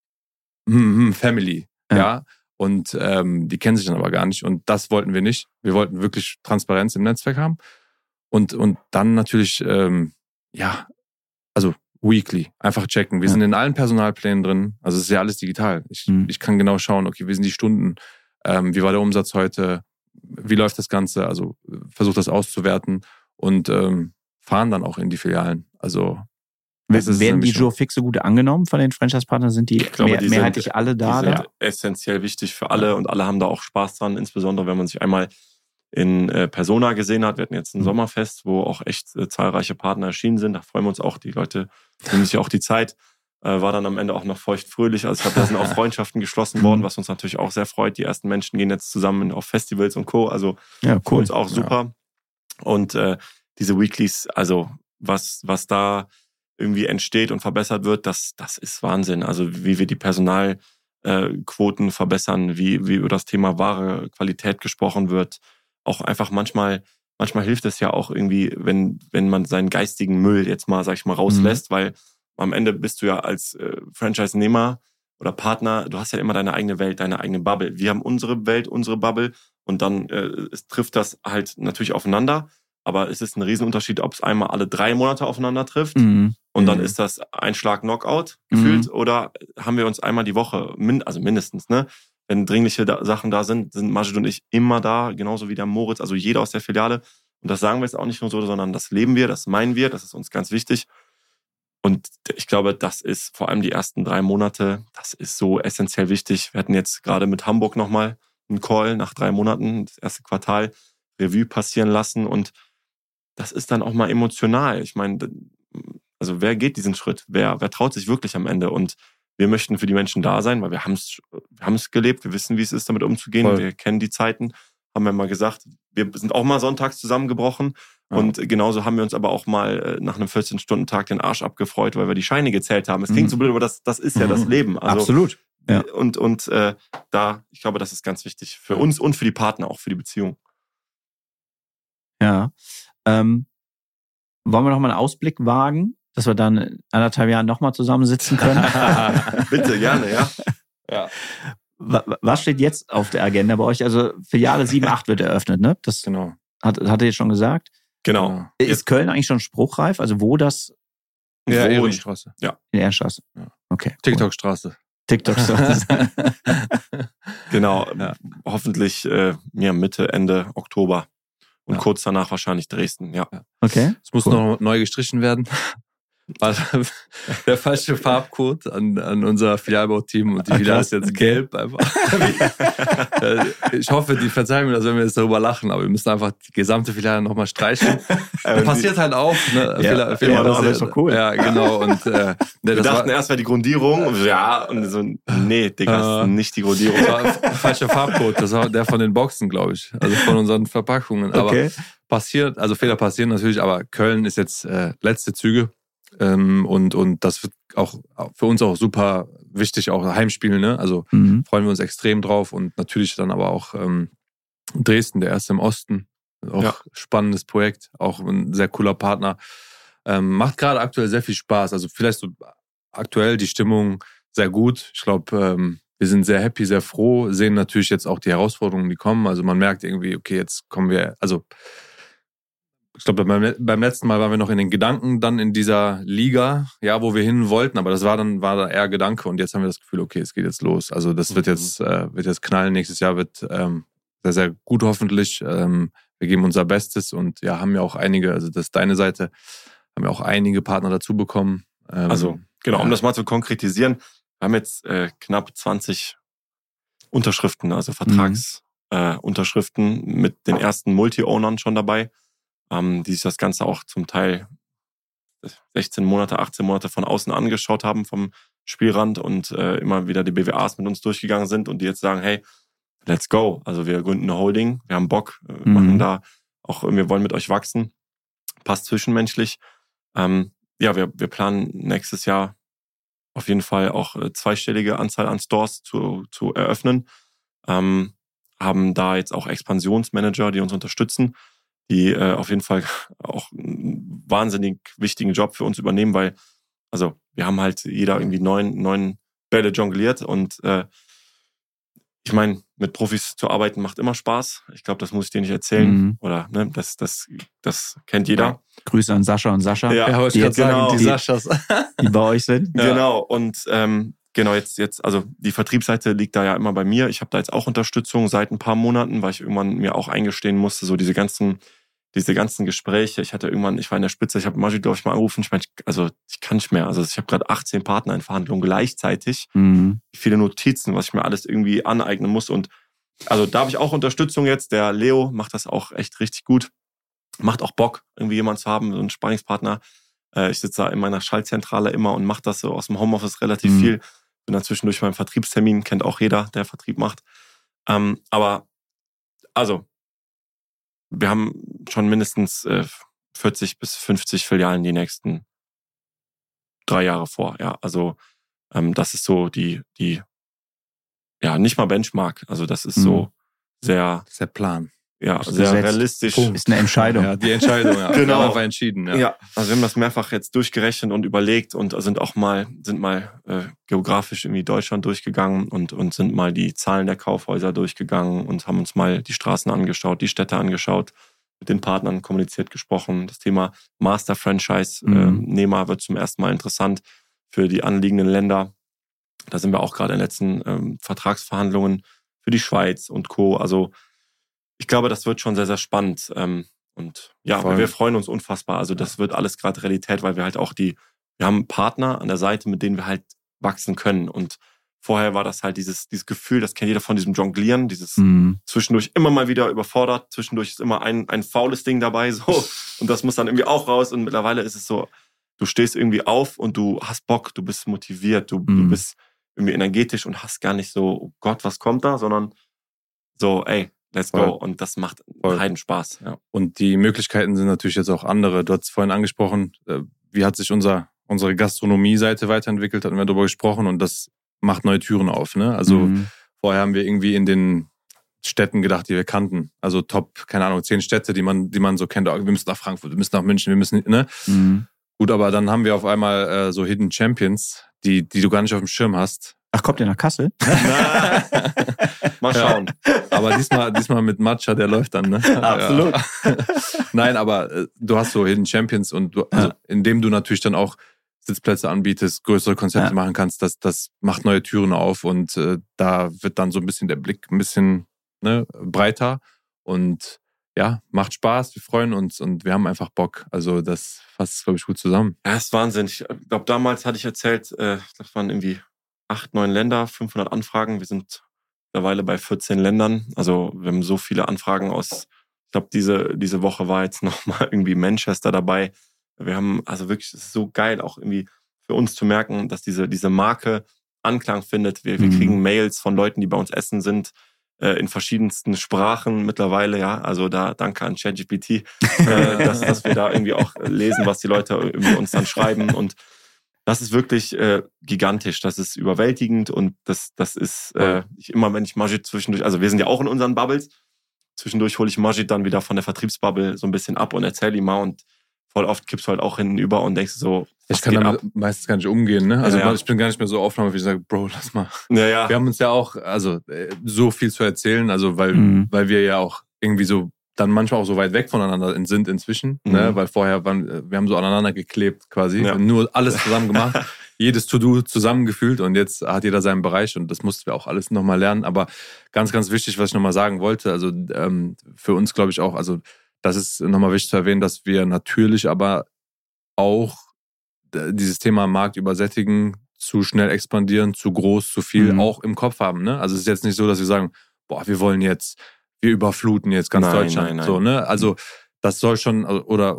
hm, hm, Family, ja. ja? Und ähm, die kennen sich dann aber gar nicht. Und das wollten wir nicht. Wir wollten wirklich Transparenz im Netzwerk haben. Und, und dann natürlich ähm, ja, also weekly, einfach checken. Wir ja. sind in allen Personalplänen drin, also es ist ja alles digital. Ich, mhm. ich kann genau schauen, okay, wie sind die Stunden, ähm, wie war der Umsatz heute, wie läuft das Ganze, also versuche das auszuwerten und ähm, fahren dann auch in die Filialen. Also werden die Duofixe gut angenommen von den Franchise-Partnern? Sind die, glaube, mehr, die mehrheitlich sind, alle da? Die sind da? essentiell wichtig für alle ja. und alle haben da auch Spaß dran, insbesondere wenn man sich einmal in äh, Persona gesehen hat. Wir hatten jetzt ein mhm. Sommerfest, wo auch echt äh, zahlreiche Partner erschienen sind. Da freuen wir uns auch. Die Leute nehmen sich ja auch die Zeit. Äh, war dann am Ende auch noch feuchtfröhlich. Also ich glaube, da sind auch Freundschaften geschlossen worden, was uns natürlich auch sehr freut. Die ersten Menschen gehen jetzt zusammen auf Festivals und Co. Also ja, cool. Für uns auch super. Ja. Und äh, diese Weeklies, also was was da irgendwie entsteht und verbessert wird, das das ist Wahnsinn. Also wie wir die Personalquoten äh, verbessern, wie wie über das Thema wahre Qualität gesprochen wird. Auch einfach manchmal, manchmal hilft es ja auch irgendwie, wenn, wenn man seinen geistigen Müll jetzt mal, sag ich mal, rauslässt, mhm. weil am Ende bist du ja als äh, Franchise-Nehmer oder Partner, du hast ja immer deine eigene Welt, deine eigene Bubble. Wir haben unsere Welt, unsere Bubble und dann äh, es trifft das halt natürlich aufeinander, aber es ist ein Riesenunterschied, ob es einmal alle drei Monate aufeinander trifft mhm. und dann mhm. ist das ein Schlag Knockout gefühlt mhm. oder haben wir uns einmal die Woche, min- also mindestens, ne? Wenn dringliche da- Sachen da sind, sind Majid und ich immer da, genauso wie der Moritz, also jeder aus der Filiale. Und das sagen wir jetzt auch nicht nur so, sondern das leben wir, das meinen wir, das ist uns ganz wichtig. Und ich glaube, das ist vor allem die ersten drei Monate, das ist so essentiell wichtig. Wir hatten jetzt gerade mit Hamburg nochmal einen Call nach drei Monaten, das erste Quartal, Revue passieren lassen. Und das ist dann auch mal emotional. Ich meine, also wer geht diesen Schritt? Wer, wer traut sich wirklich am Ende? Und wir möchten für die Menschen da sein, weil wir haben es wir haben es gelebt, wir wissen, wie es ist, damit umzugehen. Voll. Wir kennen die Zeiten, haben wir mal gesagt, wir sind auch mal sonntags zusammengebrochen. Ja. Und genauso haben wir uns aber auch mal nach einem vierzehn-Stunden-Tag den Arsch abgefreut, weil wir die Scheine gezählt haben. Es klingt mhm. so blöd, aber das, das ist ja mhm. das Leben. Also, absolut. Ja. Und, und äh, da, ich glaube, das ist ganz wichtig für uns und für die Partner, auch für die Beziehung. Ja. Ähm, wollen wir noch mal einen Ausblick wagen, dass wir dann in anderthalb Jahren nochmal zusammensitzen können? Bitte, gerne, ja. ja. Was steht jetzt auf der Agenda bei euch? Also Filiale sieben acht wird eröffnet, ne? Das genau. hat, hat er jetzt schon gesagt. Genau. Ist Köln eigentlich schon spruchreif? Also wo das? Ja, Ehrenstraße. Ja. In der Ehrenstraße. Ja. Okay. TikTok-Straße. TikTok-Straße. Genau. Ja. Hoffentlich äh, ja, Mitte, Ende Oktober. Und ja. kurz danach wahrscheinlich Dresden, ja. Okay. Es muss cool. noch neu gestrichen werden. War der falsche Farbcode an, an unser Filialbauteam und die Filiale ist jetzt gelb einfach. Ich hoffe, die verzeihen mir das, wenn wir jetzt darüber lachen, aber wir müssen einfach die gesamte Filiale nochmal streichen. Passiert halt auch. Ne? Ja, Fehler, Fehler ja, das ist doch cool. Ja, genau. Und, äh, ne, wir das dachten war, erst mal die Grundierung. Und ja, und so, nee, Digga, äh, nicht die Grundierung. Das war falscher Farbcode. Das war der von den Boxen, glaube ich. Also von unseren Verpackungen. Aber okay. passiert, also Fehler passieren natürlich, aber Köln ist jetzt äh, letzte Züge. Ähm, und, und das wird auch für uns auch super wichtig, auch Heimspiel, ne? Also mhm. freuen wir uns extrem drauf und natürlich dann aber auch ähm, Dresden, der erste im Osten. Auch ja. spannendes Projekt, auch ein sehr cooler Partner. Ähm, macht gerade aktuell sehr viel Spaß. Also vielleicht so aktuell die Stimmung sehr gut. Ich glaube, ähm, wir sind sehr happy, sehr froh, sehen natürlich jetzt auch die Herausforderungen, die kommen. Also man merkt irgendwie, okay, jetzt kommen wir, also ich glaube, beim, beim letzten Mal waren wir noch in den Gedanken dann in dieser Liga, ja, wo wir hin wollten, aber das war dann war da eher Gedanke und jetzt haben wir das Gefühl, okay, es geht jetzt los. Also das wird jetzt äh, wird jetzt knallen. Nächstes Jahr wird ähm, sehr, sehr gut hoffentlich. Ähm, wir geben unser Bestes und ja, haben ja auch einige, also das ist deine Seite, haben ja auch einige Partner dazu bekommen. Ähm, also genau, ja. um das mal zu konkretisieren, wir haben jetzt äh, knapp zwanzig Unterschriften, also Vertragsunterschriften mhm. äh, mit den ersten Multi-Ownern schon dabei. Ähm, die sich das Ganze auch zum Teil sechzehn Monate, achtzehn Monate von außen angeschaut haben vom Spielrand und äh, immer wieder die B W As mit uns durchgegangen sind und die jetzt sagen, hey, let's go. Also wir gründen eine Holding, wir haben Bock, äh, mhm. machen da auch, wir wollen mit euch wachsen. Passt zwischenmenschlich. Ähm, ja, wir, wir planen nächstes Jahr auf jeden Fall auch äh, zweistellige Anzahl an Stores zu, zu eröffnen. Ähm, haben da jetzt auch Expansionsmanager, die uns unterstützen, die äh, auf jeden Fall auch einen wahnsinnig wichtigen Job für uns übernehmen, weil, also wir haben halt jeder irgendwie neun, neun Bälle jongliert und äh, ich meine, mit Profis zu arbeiten macht immer Spaß. Ich glaube, das muss ich dir nicht erzählen. Mhm. Oder ne, das, das, das kennt jeder. Ja. Grüße an Sascha und Sascha, ja, ja, die, jetzt genau, sagen, die, die Saschas. die bei euch sind. Ja. Genau, und ähm, genau, jetzt, jetzt, also die Vertriebsseite liegt da ja immer bei mir. Ich habe da jetzt auch Unterstützung seit ein paar Monaten, weil ich irgendwann mir auch eingestehen musste, so diese ganzen diese ganzen Gespräche. Ich hatte irgendwann, ich war in der Spitze, ich habe Majid, glaube ich, mal angerufen. Ich meine, also ich kann nicht mehr. Also ich habe gerade achtzehn Partner in Verhandlungen gleichzeitig. Mhm. Viele Notizen, was ich mir alles irgendwie aneignen muss. Und also da habe ich auch Unterstützung jetzt. Der Leo macht das auch echt richtig gut. Macht auch Bock, irgendwie jemanden zu haben, so einen Sparringspartner. Ich sitze da in meiner Schaltzentrale immer und mache das so aus dem Homeoffice relativ mhm. viel. Bin dann zwischendurch beim Vertriebstermin, kennt auch jeder, der Vertrieb macht. Ähm, aber also wir haben schon mindestens äh, vierzig bis fünfzig Filialen die nächsten drei Jahre vor. Ja, also ähm, das ist so die, die, ja, nicht mal Benchmark. Also das ist mhm. so sehr, das ist der Plan. Ja, sehr gesetzt. Realistisch. Punkt. Ist eine Entscheidung. Ja, die Entscheidung, ja. Genau. Wir haben einfach entschieden. Ja. ja, also wir haben das mehrfach jetzt durchgerechnet und überlegt und sind auch mal, sind mal äh, geografisch irgendwie Deutschland durchgegangen und, und sind mal die Zahlen der Kaufhäuser durchgegangen und haben uns mal die Straßen angeschaut, die Städte angeschaut, mit den Partnern kommuniziert, gesprochen. Das Thema Master-Franchise-Nehmer mhm. äh, wird zum ersten Mal interessant für die anliegenden Länder. Da sind wir auch gerade in den letzten ähm, Vertragsverhandlungen für die Schweiz und Co. Also ich glaube, das wird schon sehr, sehr spannend. Und ja, Voll. wir freuen uns unfassbar. Also das wird alles gerade Realität, weil wir halt auch die, wir haben Partner an der Seite, mit denen wir halt wachsen können. Und vorher war das halt dieses, dieses Gefühl, das kennt jeder von diesem Jonglieren, dieses mhm. zwischendurch immer mal wieder überfordert. Zwischendurch ist immer ein, ein faules Ding dabei, so. Und das muss dann irgendwie auch raus. Und mittlerweile ist es so, du stehst irgendwie auf und du hast Bock, du bist motiviert, du, mhm. du bist irgendwie energetisch und hast gar nicht so, oh Gott, was kommt da, sondern so, ey, let's go. Und das macht Voll. Heiden Spaß. Ja. Und die Möglichkeiten sind natürlich jetzt auch andere. Du hast vorhin angesprochen, wie hat sich unser, unsere Gastronomie-Seite weiterentwickelt, hatten wir darüber gesprochen und das macht neue Türen auf. Ne? Also mhm. vorher haben wir irgendwie in den Städten gedacht, die wir kannten. Also top, keine Ahnung, zehn Städte, die man, die man so kennt. Wir müssen nach Frankfurt, wir müssen nach München, wir müssen, ne? Mhm. Gut, aber dann haben wir auf einmal äh, so Hidden Champions, die, die du gar nicht auf dem Schirm hast. Ach, kommt ihr nach Kassel? Mal schauen. Ja, aber diesmal, diesmal mit Matcha, der läuft dann, ne? Absolut. Ja. Nein, aber äh, du hast so Hidden Champions und du, also ja. indem du natürlich dann auch Sitzplätze anbietest, größere Konzepte ja. machen kannst, das, das macht neue Türen auf und äh, da wird dann so ein bisschen der Blick ein bisschen ne, breiter und ja, macht Spaß, wir freuen uns und wir haben einfach Bock. Also das fasst, glaube ich, gut zusammen. Ja, das ist Wahnsinn. Ich glaube, damals hatte ich erzählt, äh, das waren irgendwie acht, neun Länder, fünfhundert Anfragen. Wir sind mittlerweile bei vierzehn Ländern. Also wir haben so viele Anfragen aus, ich glaube, diese, diese Woche war jetzt nochmal irgendwie Manchester dabei. Wir haben, also wirklich, es ist so geil, auch irgendwie für uns zu merken, dass diese, diese Marke Anklang findet. Wir, wir mhm. kriegen Mails von Leuten, die bei uns essen sind, in verschiedensten Sprachen mittlerweile, ja, also da danke an ChatGPT, äh, dass, dass wir da irgendwie auch lesen, was die Leute irgendwie uns dann schreiben und das ist wirklich äh, gigantisch, das ist überwältigend und das das ist äh, ich immer, wenn ich Majid zwischendurch, also wir sind ja auch in unseren Bubbles, zwischendurch hole ich Majid dann wieder von der Vertriebsbubble so ein bisschen ab und erzähle ihm mal und voll oft kippst du halt auch hinüber und denkst so, ich kann damit ab? meistens gar nicht umgehen, ne? Also ja, ja. ich bin gar nicht mehr so aufnahmefähig, ich sage, Bro, lass mal. Ja, ja. Wir haben uns ja auch, also so viel zu erzählen, also weil mhm. weil wir ja auch irgendwie so dann manchmal auch so weit weg voneinander sind inzwischen, mhm. ne? Weil vorher waren, wir haben so aneinander geklebt quasi, ja. nur alles zusammen gemacht, jedes To-Do zusammengefühlt und jetzt hat jeder seinen Bereich und das mussten wir auch alles nochmal lernen. Aber ganz, ganz wichtig, was ich nochmal sagen wollte, also ähm, für uns glaube ich auch, also das ist nochmal wichtig zu erwähnen, dass wir natürlich aber auch dieses Thema Markt übersättigen, zu schnell expandieren, zu groß, zu viel, mhm. auch im Kopf haben. Ne? Also es ist jetzt nicht so, dass wir sagen, boah, wir wollen jetzt, wir überfluten jetzt ganz nein, Deutschland. Nein, nein. So, ne? Also das soll schon, oder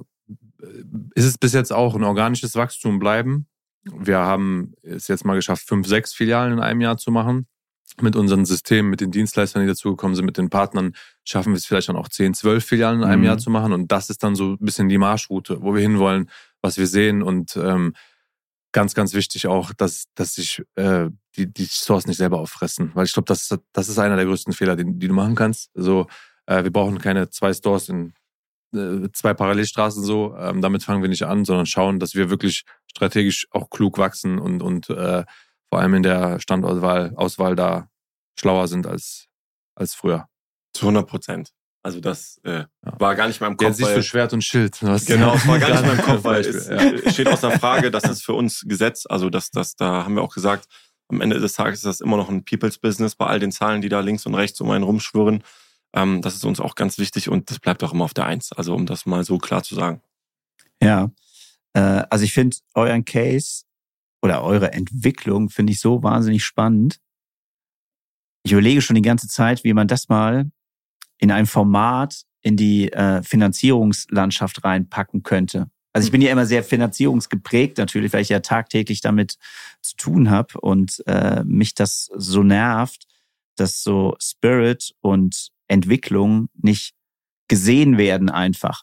ist es bis jetzt auch ein organisches Wachstum bleiben? Wir haben es jetzt mal geschafft, fünf, sechs Filialen in einem Jahr zu machen. Mit unseren Systemen, mit den Dienstleistern, die dazugekommen sind, mit den Partnern, schaffen wir es vielleicht dann auch zehn, zwölf Filialen in einem mhm. Jahr zu machen. Und das ist dann so ein bisschen die Marschroute, wo wir hinwollen, was wir sehen. Und ähm, ganz, ganz wichtig auch, dass, dass sich äh, die, die Stores nicht selber auffressen. Weil ich glaube, das, das ist einer der größten Fehler, die, die du machen kannst. Also äh, wir brauchen keine zwei Stores in äh, zwei Parallelstraßen so. Ähm, damit fangen wir nicht an, sondern schauen, dass wir wirklich strategisch auch klug wachsen und, und äh, vor allem in der Standortwahl, Auswahl da schlauer sind als, als früher. Zu hundert Prozent. Also das äh, ja. war gar nicht mehr im Kopf. Der sich für Schwert und Schild. Was genau, es war gar nicht mehr im Kopf, weil es ja. steht außer Frage, das ist für uns Gesetz. Also das, das, da haben wir auch gesagt, am Ende des Tages ist das immer noch ein People's Business bei all den Zahlen, die da links und rechts um einen rumschwirren. Ähm, das ist uns auch ganz wichtig und das bleibt auch immer auf der Eins. Also um das mal so klar zu sagen. Ja, äh, also ich finde euren Case oder eure Entwicklung finde ich so wahnsinnig spannend. Ich überlege schon die ganze Zeit, wie man das mal in ein Format in die äh, Finanzierungslandschaft reinpacken könnte. Also ich bin ja immer sehr finanzierungsgeprägt natürlich, weil ich ja tagtäglich damit zu tun habe und äh, mich das so nervt, dass so Spirit und Entwicklung nicht gesehen werden einfach.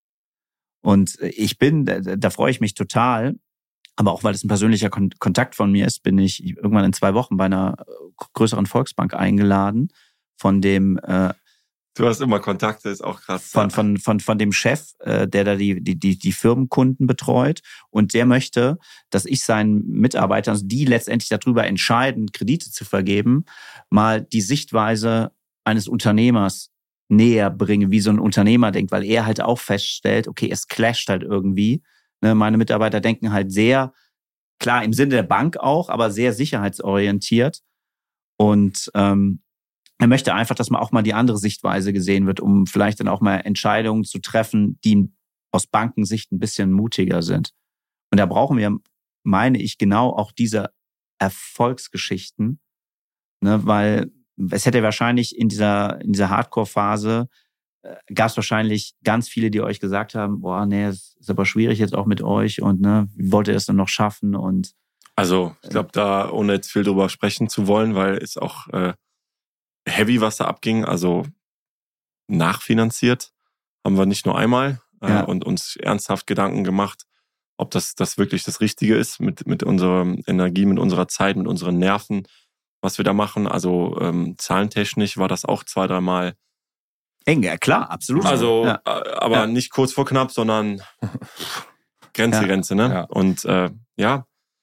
Und ich bin, da, da freue ich mich total, aber auch weil es ein persönlicher Kon- Kontakt von mir ist, bin ich irgendwann in zwei Wochen bei einer größeren Volksbank eingeladen von dem äh, Du hast immer Kontakte, ist auch krass. Von, von, von, von dem Chef, äh, der da die, die, die, die Firmenkunden betreut. Und der möchte, dass ich seinen Mitarbeitern, also die letztendlich darüber entscheiden, Kredite zu vergeben, mal die Sichtweise eines Unternehmers näher bringe, wie so ein Unternehmer denkt, weil er halt auch feststellt, okay, es clasht halt irgendwie. Ne, meine Mitarbeiter denken halt sehr, klar, im Sinne der Bank auch, aber sehr sicherheitsorientiert. Und ähm, er möchte einfach, dass man auch mal die andere Sichtweise gesehen wird, um vielleicht dann auch mal Entscheidungen zu treffen, die aus Bankensicht ein bisschen mutiger sind. Und da brauchen wir, meine ich, genau auch diese Erfolgsgeschichten, ne, weil es hätte wahrscheinlich in dieser in dieser Hardcore-Phase äh, gab es wahrscheinlich ganz viele, die euch gesagt haben, boah, nee, es ist aber schwierig jetzt auch mit euch und ne, wie wollt ihr es dann noch schaffen? Und also ich glaube, da ohne jetzt viel drüber sprechen zu wollen, weil es auch äh, heavy, was da abging. Also nachfinanziert. Haben wir nicht nur einmal äh, Ja. und uns ernsthaft Gedanken gemacht, ob das, das wirklich das Richtige ist mit, mit unserer Energie, mit unserer Zeit, mit unseren Nerven, was wir da machen. Also ähm, zahlentechnisch war das auch zwei, dreimal. Eng, ja klar, absolut. Also, ja. äh, aber Ja. nicht kurz vor knapp, sondern Grenze, Ja. Grenze, ne? Ja. Und äh, ja,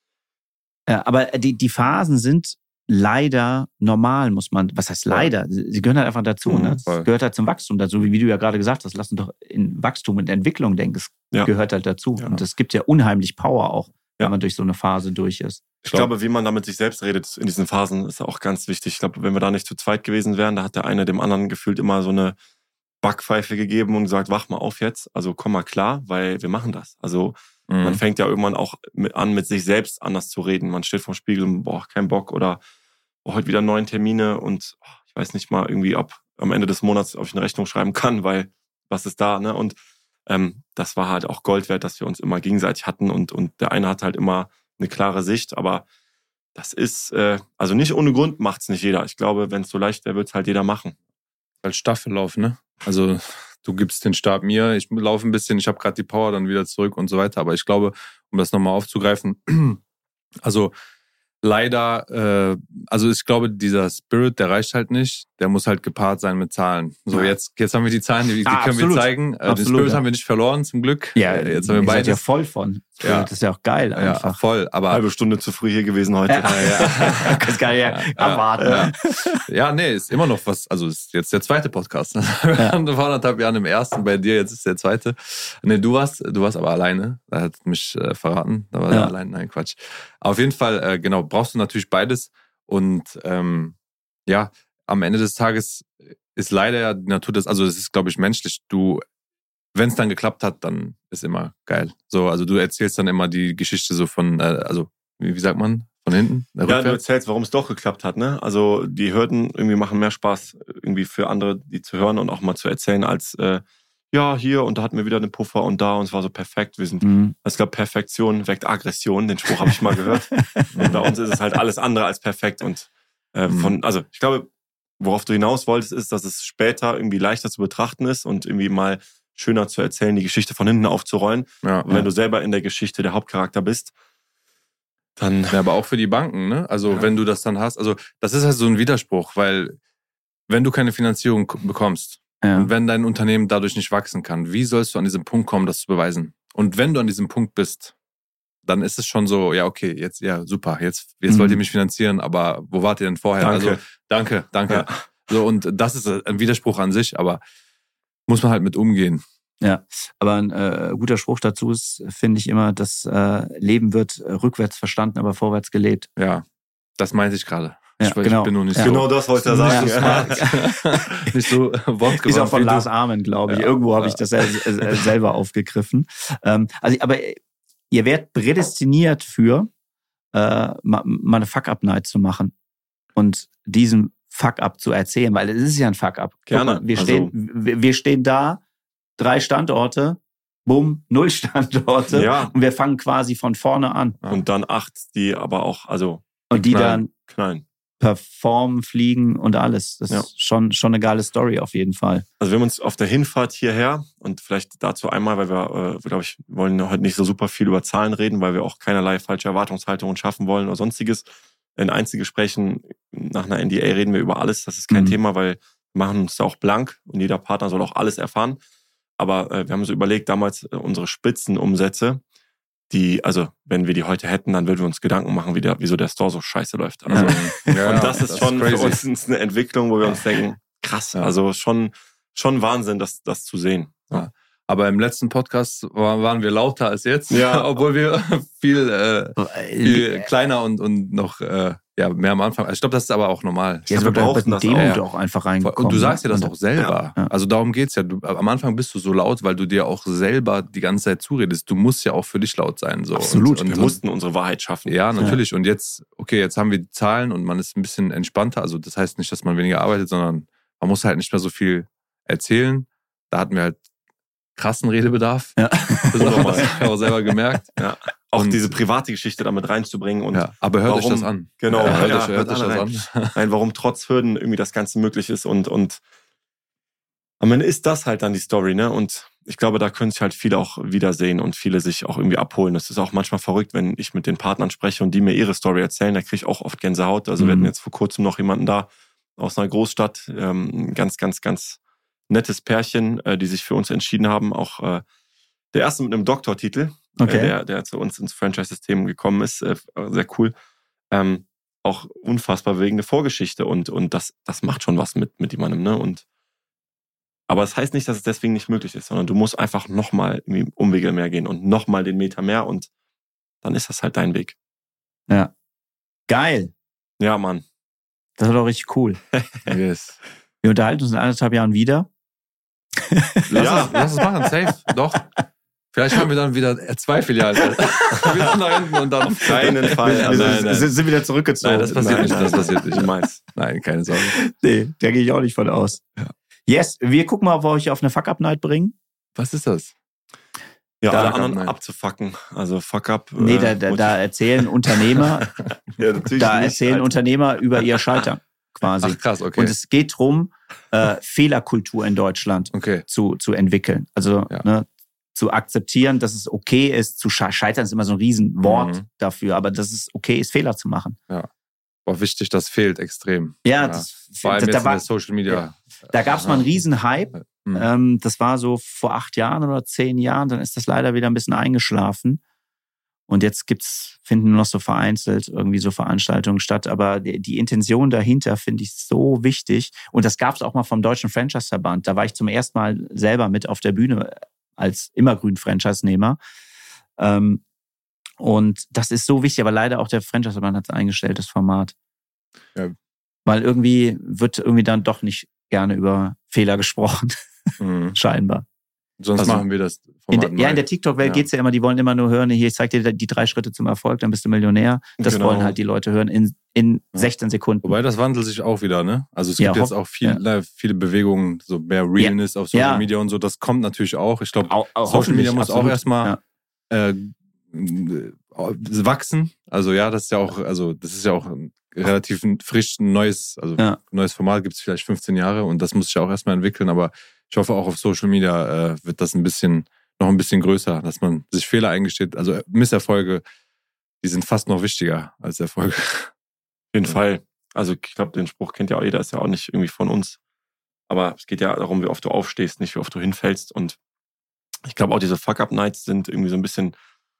Ja, aber die, die Phasen sind leider normal, muss man, was heißt leider? Sie gehören halt einfach dazu. Mhm, ne? Es voll. gehört halt zum Wachstum dazu, wie du ja gerade gesagt hast. Lass uns doch in Wachstum und Entwicklung denken. Es Ja. gehört halt dazu. Ja. Und es gibt ja unheimlich Power auch, wenn Ja. man durch so eine Phase durch ist. ich glaube, wie man da mit sich selbst redet in diesen Phasen, ist auch ganz wichtig. Ich glaube, wenn wir da nicht zu zweit gewesen wären, da hat der eine dem anderen gefühlt immer so eine Backpfeife gegeben und gesagt, wach mal auf jetzt, also komm mal klar, weil wir machen das. Also man Mhm. fängt ja irgendwann auch mit an, mit sich selbst anders zu reden. Man steht vorm Spiegel und boah, kein Bock oder oh, heute wieder neun Termine und oh, ich weiß nicht mal irgendwie, ob am Ende des Monats, ob ich eine Rechnung schreiben kann, weil was ist da, ne? Und ähm, das war halt auch Gold wert, dass wir uns immer gegenseitig hatten und und der eine hat halt immer eine klare Sicht, aber das ist, äh, also nicht ohne Grund macht's nicht jeder. Ich glaube, wenn es so leicht wäre, wird's halt jeder machen. Als Staffellauf, ne? Also du gibst den Stab mir, ich laufe ein bisschen, ich habe gerade die Power dann wieder zurück und so weiter. Aber ich glaube, um das nochmal aufzugreifen, also leider, äh, also ich glaube, dieser Spirit, der reicht halt nicht. Der muss halt gepaart sein mit Zahlen. So, Ja. jetzt, jetzt haben wir die Zahlen, die, die Ah, können absolut. wir zeigen. Äh, den Absolut, Spirit ja. haben wir nicht verloren, zum Glück. Ja, Äh, jetzt haben wir ihr seid beides. ja voll von. Ja. Das ist ja auch geil Ja, einfach. voll. Aber Halbe Stunde zu früh hier gewesen heute. Ja, ja. Das kann ich ja erwarten. Ja. Ja, nee, ist immer noch was, also ist jetzt der zweite Podcast. Wir waren vor anderthalb Jahren im ersten, bei dir jetzt ist der zweite. Nee, du warst, du warst aber alleine. Da hat mich äh, verraten. Da war Ja. er allein. Nein, Quatsch. Auf jeden Fall, äh, genau, brauchst du natürlich beides. Und ähm, ja, am Ende des Tages ist leider ja die Natur das, also es ist, glaube ich, menschlich. Du, wenn es dann geklappt hat, dann ist immer geil. So, also du erzählst dann immer die Geschichte so von, äh, also wie, wie sagt man, von hinten? Äh, Ja, du rückwärts? erzählst, warum es doch geklappt hat, ne? Also die Hürden irgendwie machen mehr Spaß, irgendwie für andere, die zu hören und auch mal zu erzählen, als äh, ja, hier und da hatten wir wieder einen Puffer und da und es war so perfekt. Wir sind, Mhm. ich glaube, Perfektion weckt Aggression, den Spruch habe ich mal gehört. Und bei uns ist es halt alles andere als perfekt. Und äh, von, also ich glaube, worauf du hinaus wolltest, ist, dass es später irgendwie leichter zu betrachten ist und irgendwie mal schöner zu erzählen, die Geschichte von hinten aufzurollen. Ja, Und wenn du selber in der Geschichte der Hauptcharakter bist, dann Ja, aber auch für die Banken, ne? Also Ja. wenn du das dann hast, also das ist halt so ein Widerspruch, weil wenn du keine Finanzierung k- bekommst Ja. und wenn dein Unternehmen dadurch nicht wachsen kann, wie sollst du an diesen Punkt kommen, das zu beweisen? Und wenn du an diesem Punkt bist, dann ist es schon so, ja okay, jetzt ja super, jetzt jetzt Mhm. wollt ihr mich finanzieren, aber wo wart ihr denn vorher? Danke. Also danke, danke. Ja. So und das ist ein Widerspruch an sich, aber muss man halt mit umgehen. Ja, aber ein äh, guter Spruch dazu ist, finde ich immer, das äh, Leben wird äh, rückwärts verstanden, aber vorwärts gelebt. Ja, das meinte ich gerade. Ja, ich, genau. ich bin nur nicht Ja. so genau das wollte er nicht sagen. so smart, nicht so wortgewandt Ist auch von wie du. Lars Armen, glaube ich. Ja. Irgendwo habe Ja. ich das äh, äh, selber aufgegriffen. Ähm, also, aber ihr werdet prädestiniert für, äh, mal, mal eine Fuck-Up-Night zu machen und diesen Fuck-Up zu erzählen, weil es ist ja ein Fuck-Up. Guck Gerne. mal, Wir, Also- stehen, wir, wir stehen da, drei Standorte, bumm, null Standorte Ja. und wir fangen quasi von vorne an. Und dann acht, die aber auch, also Und die knallen. dann knallen. performen, fliegen und alles. Das Ja. ist schon, schon eine geile Story auf jeden Fall. Also wir haben uns auf der Hinfahrt hierher und vielleicht dazu einmal, weil wir, äh, glaube ich, wollen heute nicht so super viel über Zahlen reden, weil wir auch keinerlei falsche Erwartungshaltungen schaffen wollen oder sonstiges. In Einzelgesprächen nach einer N D A reden wir über alles. Das ist kein Mhm. Thema, weil wir machen uns da auch blank und jeder Partner soll auch alles erfahren. Aber äh, wir haben so überlegt, damals äh, unsere Spitzenumsätze, die, also wenn wir die heute hätten, dann würden wir uns Gedanken machen, wie der, wieso der Store so scheiße läuft. Also, Ja, und das ist schon crazy. für uns eine Entwicklung, wo wir uns denken, krass, Ja. also schon, schon Wahnsinn, das, das zu sehen. Ja. Aber im letzten Podcast war- waren wir lauter als jetzt, Ja. obwohl wir viel, äh, viel Äh, kleiner und, und noch äh, ja, mehr am Anfang. Also ich glaube, das ist aber auch normal. Jetzt wir wird auch brauchten mit das Demut auch. auch einfach reingekommen. Und du sagst ja das Und- auch selber. Ja. Also darum geht's ja. Du, am Anfang bist du so laut, weil du dir auch selber die ganze Zeit zuredest. Du musst ja auch für dich laut sein. So. Absolut. Und, Wir und, mussten unsere Wahrheit schaffen. Ja, natürlich. Und jetzt, okay, jetzt haben wir die Zahlen und man ist ein bisschen entspannter. Also das heißt nicht, dass man weniger arbeitet, sondern man muss halt nicht mehr so viel erzählen. Da hatten wir halt krassen Redebedarf. Ja. Das haben wir auch selber gemerkt. Ja. Auch Und- diese private Geschichte damit reinzubringen und Ja, aber hört euch warum- das an. genau, Ja, hört ja, euch, hört hört euch alle das an. nein, warum trotz Hürden irgendwie das Ganze möglich ist und, und am Ende ist das halt dann die Story, ne? Und ich glaube, da können sich halt viele auch wiedersehen und viele sich auch irgendwie abholen. Das ist auch manchmal verrückt, wenn ich mit den Partnern spreche und die mir ihre Story erzählen, da kriege ich auch oft Gänsehaut. Also mhm. wir hatten jetzt vor kurzem noch jemanden da aus einer Großstadt, ähm, ganz, ganz, ganz nettes Pärchen, äh, die sich für uns entschieden haben. Auch äh, der erste mit einem Doktortitel, okay. äh, der, der zu uns ins Franchise-System gekommen ist, äh, sehr cool. Ähm, auch unfassbar bewegende Vorgeschichte und, und das, das macht schon was mit, mit jemandem, ne? Und aber es das heißt nicht, dass es deswegen nicht möglich ist, sondern du musst einfach nochmal Umwege mehr gehen und nochmal den Meter mehr und dann ist das halt dein Weg. Ja. Geil. Ja, Mann. Das war doch richtig cool. Yes. Wir unterhalten uns in anderthalb Jahren wieder. Lass, ja. es, lass es machen, safe. Doch. Vielleicht haben wir dann wieder zwei Filialen. Wir sind nach hinten und dann auf keinen Fall. Wir also sind, nein, nein. sind wieder zurückgezogen. Nein, das passiert nein, nicht. Nein, das passiert nicht. Niemals. Nein, keine Sorge. Nee, da gehe ich auch nicht von aus. Ja. Yes, wir gucken mal, ob wir euch auf eine Fuck-Up-Night bringen. Was ist das? Ja, da, alle anderen abzufacken. Also Fuck-Up. Nee, da, da, da erzählen Unternehmer, ja, da nicht, erzählen Alter. Unternehmer über ihr Scheitern quasi. Ach krass, okay. Und es geht darum, äh, Fehlerkultur in Deutschland okay. zu, zu entwickeln. Also ja. ne, zu akzeptieren, dass es okay ist, zu scheitern ist immer so ein Riesenwort mhm. dafür, aber dass es okay ist, Fehler zu machen. Ja. War wichtig, das fehlt extrem. Ja, ja. das, vor allem da, jetzt da war, in der Social Media. Ja, da gab es mal einen Riesenhype. Mhm. Ähm, das war so vor acht Jahren oder zehn Jahren. Dann ist das leider wieder ein bisschen eingeschlafen. Und jetzt gibt's, finden nur noch so vereinzelt irgendwie so Veranstaltungen statt. Aber die, die Intention dahinter finde ich so wichtig. Und das gab es auch mal vom Deutschen Franchise-Verband. Da war ich zum ersten Mal selber mit auf der Bühne als immergrün Franchise-Nehmer. Ähm, Und das ist so wichtig, aber leider auch der Franchise-Verband hat es eingestellt, das Format. Ja. Weil irgendwie wird irgendwie dann doch nicht gerne über Fehler gesprochen. Mhm. Scheinbar. Sonst also, machen wir das in Format der, Ja, in der TikTok-Welt ja. geht's ja immer, die wollen immer nur hören, hier, ich zeig dir die drei Schritte zum Erfolg, dann bist du Millionär. Das genau. wollen halt die Leute hören in, in ja. sechzehn Sekunden. Wobei das wandelt sich auch wieder, ne? Also es ja, gibt jetzt auch viel, ja. viele Bewegungen, so mehr Realness ja. auf Social ja. Media und so. Das kommt natürlich auch. Ich glaube, Au, au, Social Media muss absolut. auch erstmal ja. äh, wachsen. Also ja, das ist ja auch, also das ist ja auch ein relativ frisch, ein neues, also ja. neues Format gibt es vielleicht fünfzehn Jahre und das muss sich ja auch erstmal entwickeln, aber ich hoffe auch auf Social Media äh, wird das ein bisschen, noch ein bisschen größer, dass man sich Fehler eingesteht. Also Misserfolge, die sind fast noch wichtiger als Erfolge. Auf jeden ja. Fall. Also ich glaube, den Spruch kennt ja auch jeder, ist ja auch nicht irgendwie von uns. Aber es geht ja darum, wie oft du aufstehst, nicht wie oft du hinfällst. Und ich glaube auch diese Fuck-Up-Nights sind irgendwie so ein bisschen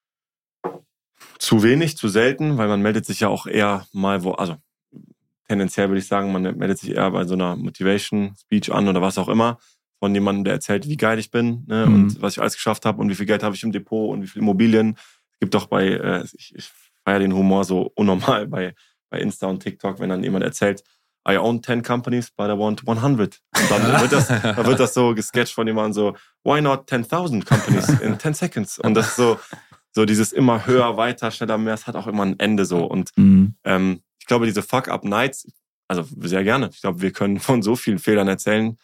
zu wenig, zu selten, weil man meldet sich ja auch eher mal wo, also tendenziell würde ich sagen, man meldet sich eher bei so einer Motivation-Speech an oder was auch immer, von jemandem, der erzählt, wie geil ich bin, ne, mhm. und was ich alles geschafft habe und wie viel Geld habe ich im Depot und wie viele Immobilien. Es gibt auch bei, äh, ich, ich feiere den Humor so unnormal bei, bei Insta und TikTok, wenn dann jemand erzählt, I own ten companies, but I want one hundred. Und dann wird das, dann wird das so gesketcht von jemandem so, why not ten thousand companies in ten seconds? Und das ist so, so dieses immer höher, weiter, schneller, mehr, es hat auch immer ein Ende so. Und mhm. ähm, ich glaube, diese Fuck-Up-Nights, also sehr gerne. Ich glaube, wir können von so vielen Fehlern erzählen.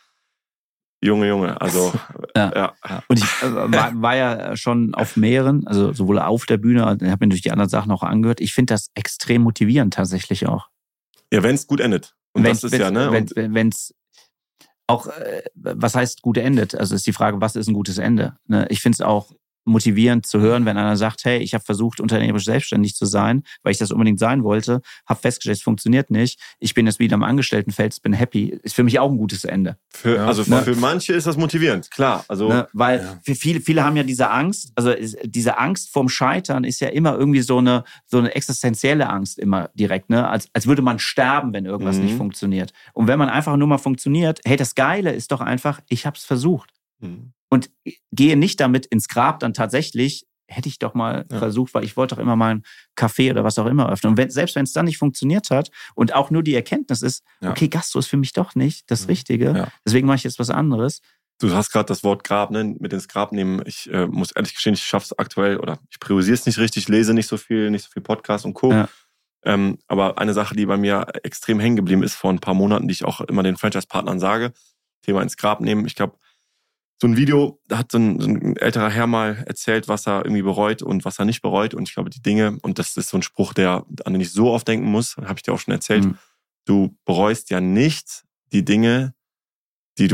Junge, Junge, also ja. ja. Und ich äh, war, war ja schon auf mehreren, also sowohl auf der Bühne, ich habe mir durch die anderen Sachen auch angehört. Ich finde das extrem motivierend tatsächlich auch. Ja, wenn es gut endet. Und wenn's, das ist ja, ne? Wenn es auch, äh, was heißt gut endet? Also ist die Frage, was ist ein gutes Ende? Ne? Ich finde es auch motivierend zu hören, wenn einer sagt, hey, ich habe versucht, unternehmerisch selbstständig zu sein, weil ich das unbedingt sein wollte, habe festgestellt, es funktioniert nicht. Ich bin jetzt wieder im Angestelltenfeld, bin happy. Ist für mich auch ein gutes Ende. Für, ja, also ne? für manche ist das motivierend, klar. Also ne? Weil ja. für viele, viele haben ja diese Angst, also diese Angst vorm Scheitern ist ja immer irgendwie so eine, so eine existenzielle Angst immer direkt, ne? Als, als würde man sterben, wenn irgendwas mhm. nicht funktioniert. Und wenn man einfach nur mal funktioniert, hey, das Geile ist doch einfach, ich habe es versucht. Mhm. Und gehe nicht damit ins Grab, dann tatsächlich, hätte ich doch mal ja. versucht, weil ich wollte doch immer mal ein Café oder was auch immer öffnen. Und wenn, selbst wenn es dann nicht funktioniert hat und auch nur die Erkenntnis ist, ja. okay, Gastro ist für mich doch nicht das Richtige, ja. deswegen mache ich jetzt was anderes. Du hast gerade das Wort Grab, ne, mit ins Grab nehmen. Ich äh, muss ehrlich gestehen, ich schaffe es aktuell oder ich priorisiere es nicht richtig, lese nicht so viel, nicht so viel Podcast und Co. Ja. Ähm, aber eine Sache, die bei mir extrem hängen geblieben ist vor ein paar Monaten, die ich auch immer den Franchise-Partnern sage, Thema ins Grab nehmen. Ich glaube, so ein Video, da hat so ein, so ein älterer Herr mal erzählt, was er irgendwie bereut und was er nicht bereut. Und ich glaube, die Dinge, und das ist so ein Spruch, der, an den ich so oft denken muss, habe ich dir auch schon erzählt, mhm. du bereust ja nicht die Dinge, die du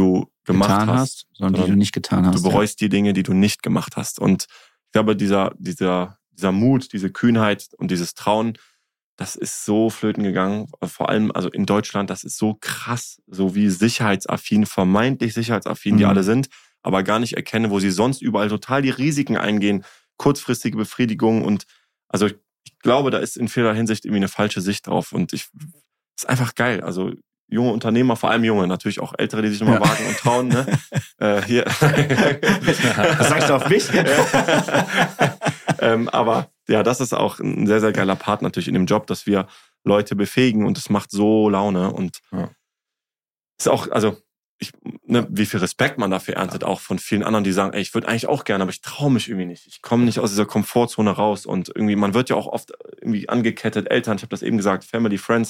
gemacht getan hast, hast, sondern die du nicht getan hast. Du bereust ja. die Dinge, die du nicht gemacht hast. Und ich glaube, dieser, dieser, dieser Mut, diese Kühnheit und dieses Trauen, das ist so flöten gegangen. Vor allem also in Deutschland, das ist so krass, so wie sicherheitsaffin, vermeintlich sicherheitsaffin mhm. die alle sind, aber gar nicht erkennen, wo sie sonst überall total die Risiken eingehen, kurzfristige Befriedigung. Und also ich, ich glaube, da ist in vieler Hinsicht irgendwie eine falsche Sicht drauf. Und ich ist einfach geil. Also junge Unternehmer, vor allem junge, natürlich auch ältere, die sich nochmal ja. wagen und trauen. Ne? äh, hier. Das sagst du auf mich? ähm, aber ja, das ist auch ein sehr, sehr geiler Part natürlich in dem Job, dass wir Leute befähigen und es macht so Laune. Und ja. ist auch, also ich, ne, wie viel Respekt man dafür erntet, ja. auch von vielen anderen, die sagen, ey, ich würde eigentlich auch gerne, aber ich traue mich irgendwie nicht. Ich komme nicht aus dieser Komfortzone raus. Und irgendwie, man wird ja auch oft irgendwie angekettet, Eltern, ich habe das eben gesagt, Family, Friends,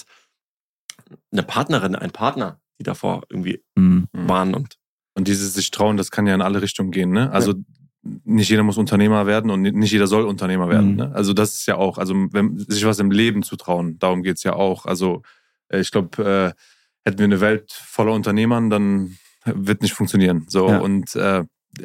eine Partnerin, ein Partner, die davor irgendwie mhm. waren. Und, und dieses sich trauen, das kann ja in alle Richtungen gehen. Ne? Also ja. nicht jeder muss Unternehmer werden und nicht jeder soll Unternehmer werden. Mhm. Ne? Also das ist ja auch, also wenn, sich was im Leben zu trauen, darum geht's ja auch. Also ich glaube, äh, hätten wir eine Welt voller Unternehmern, dann wird nicht funktionieren. So ja. und äh,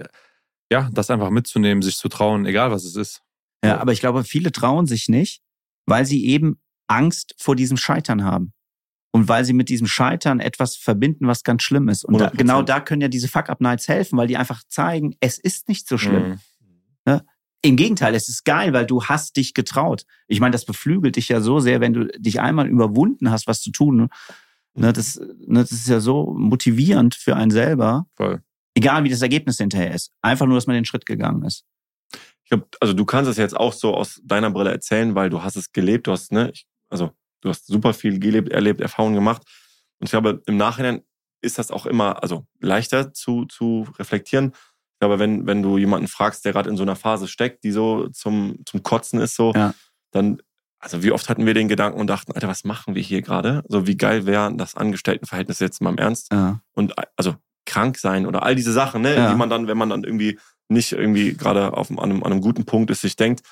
ja, das einfach mitzunehmen, sich zu trauen, egal was es ist. Ja, aber ich glaube, viele trauen sich nicht, weil sie eben Angst vor diesem Scheitern haben. Und weil sie mit diesem Scheitern etwas verbinden, was ganz schlimm ist. Und da, genau da können ja diese Fuck-Up-Nights helfen, weil die einfach zeigen, es ist nicht so schlimm. Mhm. Ja? Im Gegenteil, es ist geil, weil du hast dich getraut. Ich meine, das beflügelt dich ja so sehr, wenn du dich einmal überwunden hast, was zu tun. Ne, das, ne, das ist ja so motivierend für einen selber. Voll. Egal, wie das Ergebnis hinterher ist. Einfach nur, dass man den Schritt gegangen ist. Ich glaube, also du kannst es jetzt auch so aus deiner Brille erzählen, weil du hast es gelebt. Du hast, ne, ich, also du hast super viel gelebt, erlebt, Erfahrungen gemacht. Und ich glaube, im Nachhinein ist das auch immer, also leichter zu, zu reflektieren. Ich glaube, wenn, wenn du jemanden fragst, der gerade in so einer Phase steckt, die so zum, zum Kotzen ist, so, ja. dann, also wie oft hatten wir den Gedanken und dachten, Alter, was machen wir hier gerade? So, wie geil wäre das Angestelltenverhältnis jetzt mal im Ernst? Ja. Und also krank sein oder all diese Sachen, ne, ja. die man dann, wenn man dann irgendwie nicht irgendwie gerade auf einem, an, einem, an einem guten Punkt ist, sich denkt,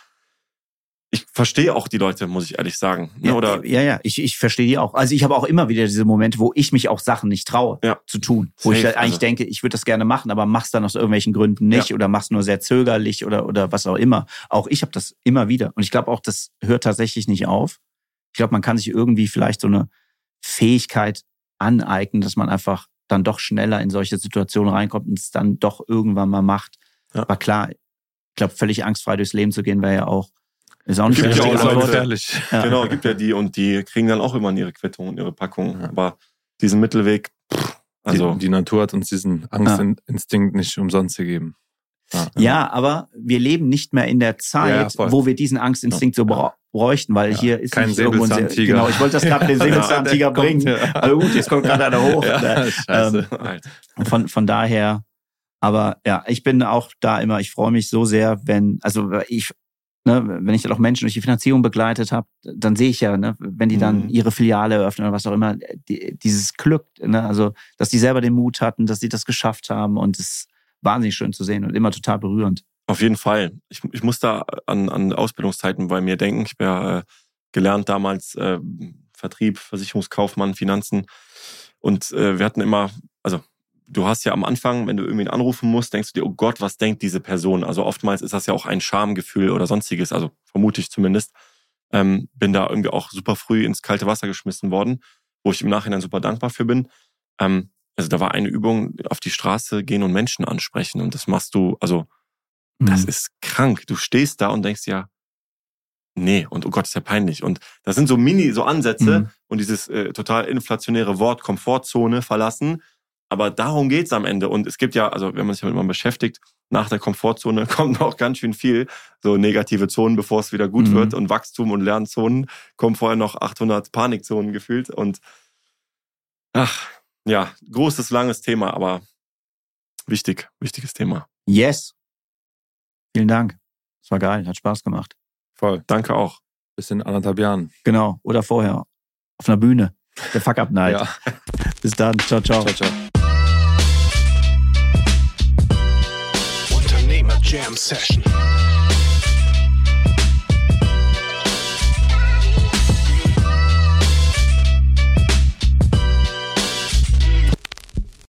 ich verstehe auch die Leute, muss ich ehrlich sagen. Ne? Ja, oder ja, ja, ich, ich verstehe die auch. Also ich habe auch immer wieder diese Momente, wo ich mich auch Sachen nicht traue ja. zu tun. Wo Safe, ich eigentlich also. denke, ich würde das gerne machen, aber mach's dann aus irgendwelchen Gründen nicht ja. oder mach's nur sehr zögerlich oder oder was auch immer. Auch ich habe das immer wieder. Und ich glaube auch, das hört tatsächlich nicht auf. Ich glaube, man kann sich irgendwie vielleicht so eine Fähigkeit aneignen, dass man einfach dann doch schneller in solche Situationen reinkommt und es dann doch irgendwann mal macht. Ja. Aber klar, ich glaube, völlig angstfrei durchs Leben zu gehen, wäre ja auch ist auch nicht gibt ja auch gefährlich. Ja. Genau, gibt ja die und die kriegen dann auch immer ihre Quittung und ihre Packung. Ja. Aber diesen Mittelweg, pff, also die, die Natur hat uns diesen Angstinstinkt ja. nicht umsonst gegeben. Ja. ja, aber wir leben nicht mehr in der Zeit, ja, wo wir diesen Angstinstinkt so bräuchten, weil ja. hier ist kein nicht irgendwo ein Säbelzahntiger. Genau, ich wollte das gerade den Säbelzahntiger bringen. Ja. Aber gut, jetzt kommt gerade einer hoch. Ja, scheiße. Ähm, von, von daher, aber ja, ich bin auch da immer, ich freue mich so sehr, wenn, also ich Ne, wenn ich dann auch Menschen durch die Finanzierung begleitet habe, dann sehe ich ja, ne, wenn die dann mhm. ihre Filiale eröffnen oder was auch immer, die, dieses Glück, ne, also dass die selber den Mut hatten, dass sie das geschafft haben und es ist wahnsinnig schön zu sehen und immer total berührend. Auf jeden Fall. Ich, ich muss da an, an Ausbildungszeiten bei mir denken. Ich habe ja äh, gelernt damals äh, Vertrieb, Versicherungskaufmann, Finanzen und äh, wir hatten immer, also du hast ja am Anfang, wenn du irgendwen anrufen musst, denkst du dir, oh Gott, was denkt diese Person? Also oftmals ist das ja auch ein Schamgefühl oder sonstiges, also vermute ich zumindest. Ähm, bin da irgendwie auch super früh ins kalte Wasser geschmissen worden, wo ich im Nachhinein super dankbar für bin. Ähm, also da war eine Übung, auf die Straße gehen und Menschen ansprechen und das machst du, also das mhm. ist krank. Du stehst da und denkst ja, nee, und oh Gott, ist ja peinlich. Und das sind so Mini, so Ansätze mhm. und dieses äh, total inflationäre Wort Komfortzone verlassen. Aber darum geht's am Ende. Und es gibt ja, also wenn man sich damit mal beschäftigt, nach der Komfortzone kommt noch ganz schön viel so negative Zonen, bevor es wieder gut mhm. wird. Und Wachstum und Lernzonen kommen vorher noch achthundert Panikzonen gefühlt. Und ach, ja, großes, langes Thema, aber wichtig, wichtiges Thema. Yes. Vielen Dank. Das war geil, hat Spaß gemacht. Voll. Danke auch. Bis in anderthalb Jahren. Genau, oder vorher. Auf einer Bühne. Der Fuck-Up-Night. Ja. Bis dann. Ciao, ciao. Ciao, ciao. Unternehmer Jam Session.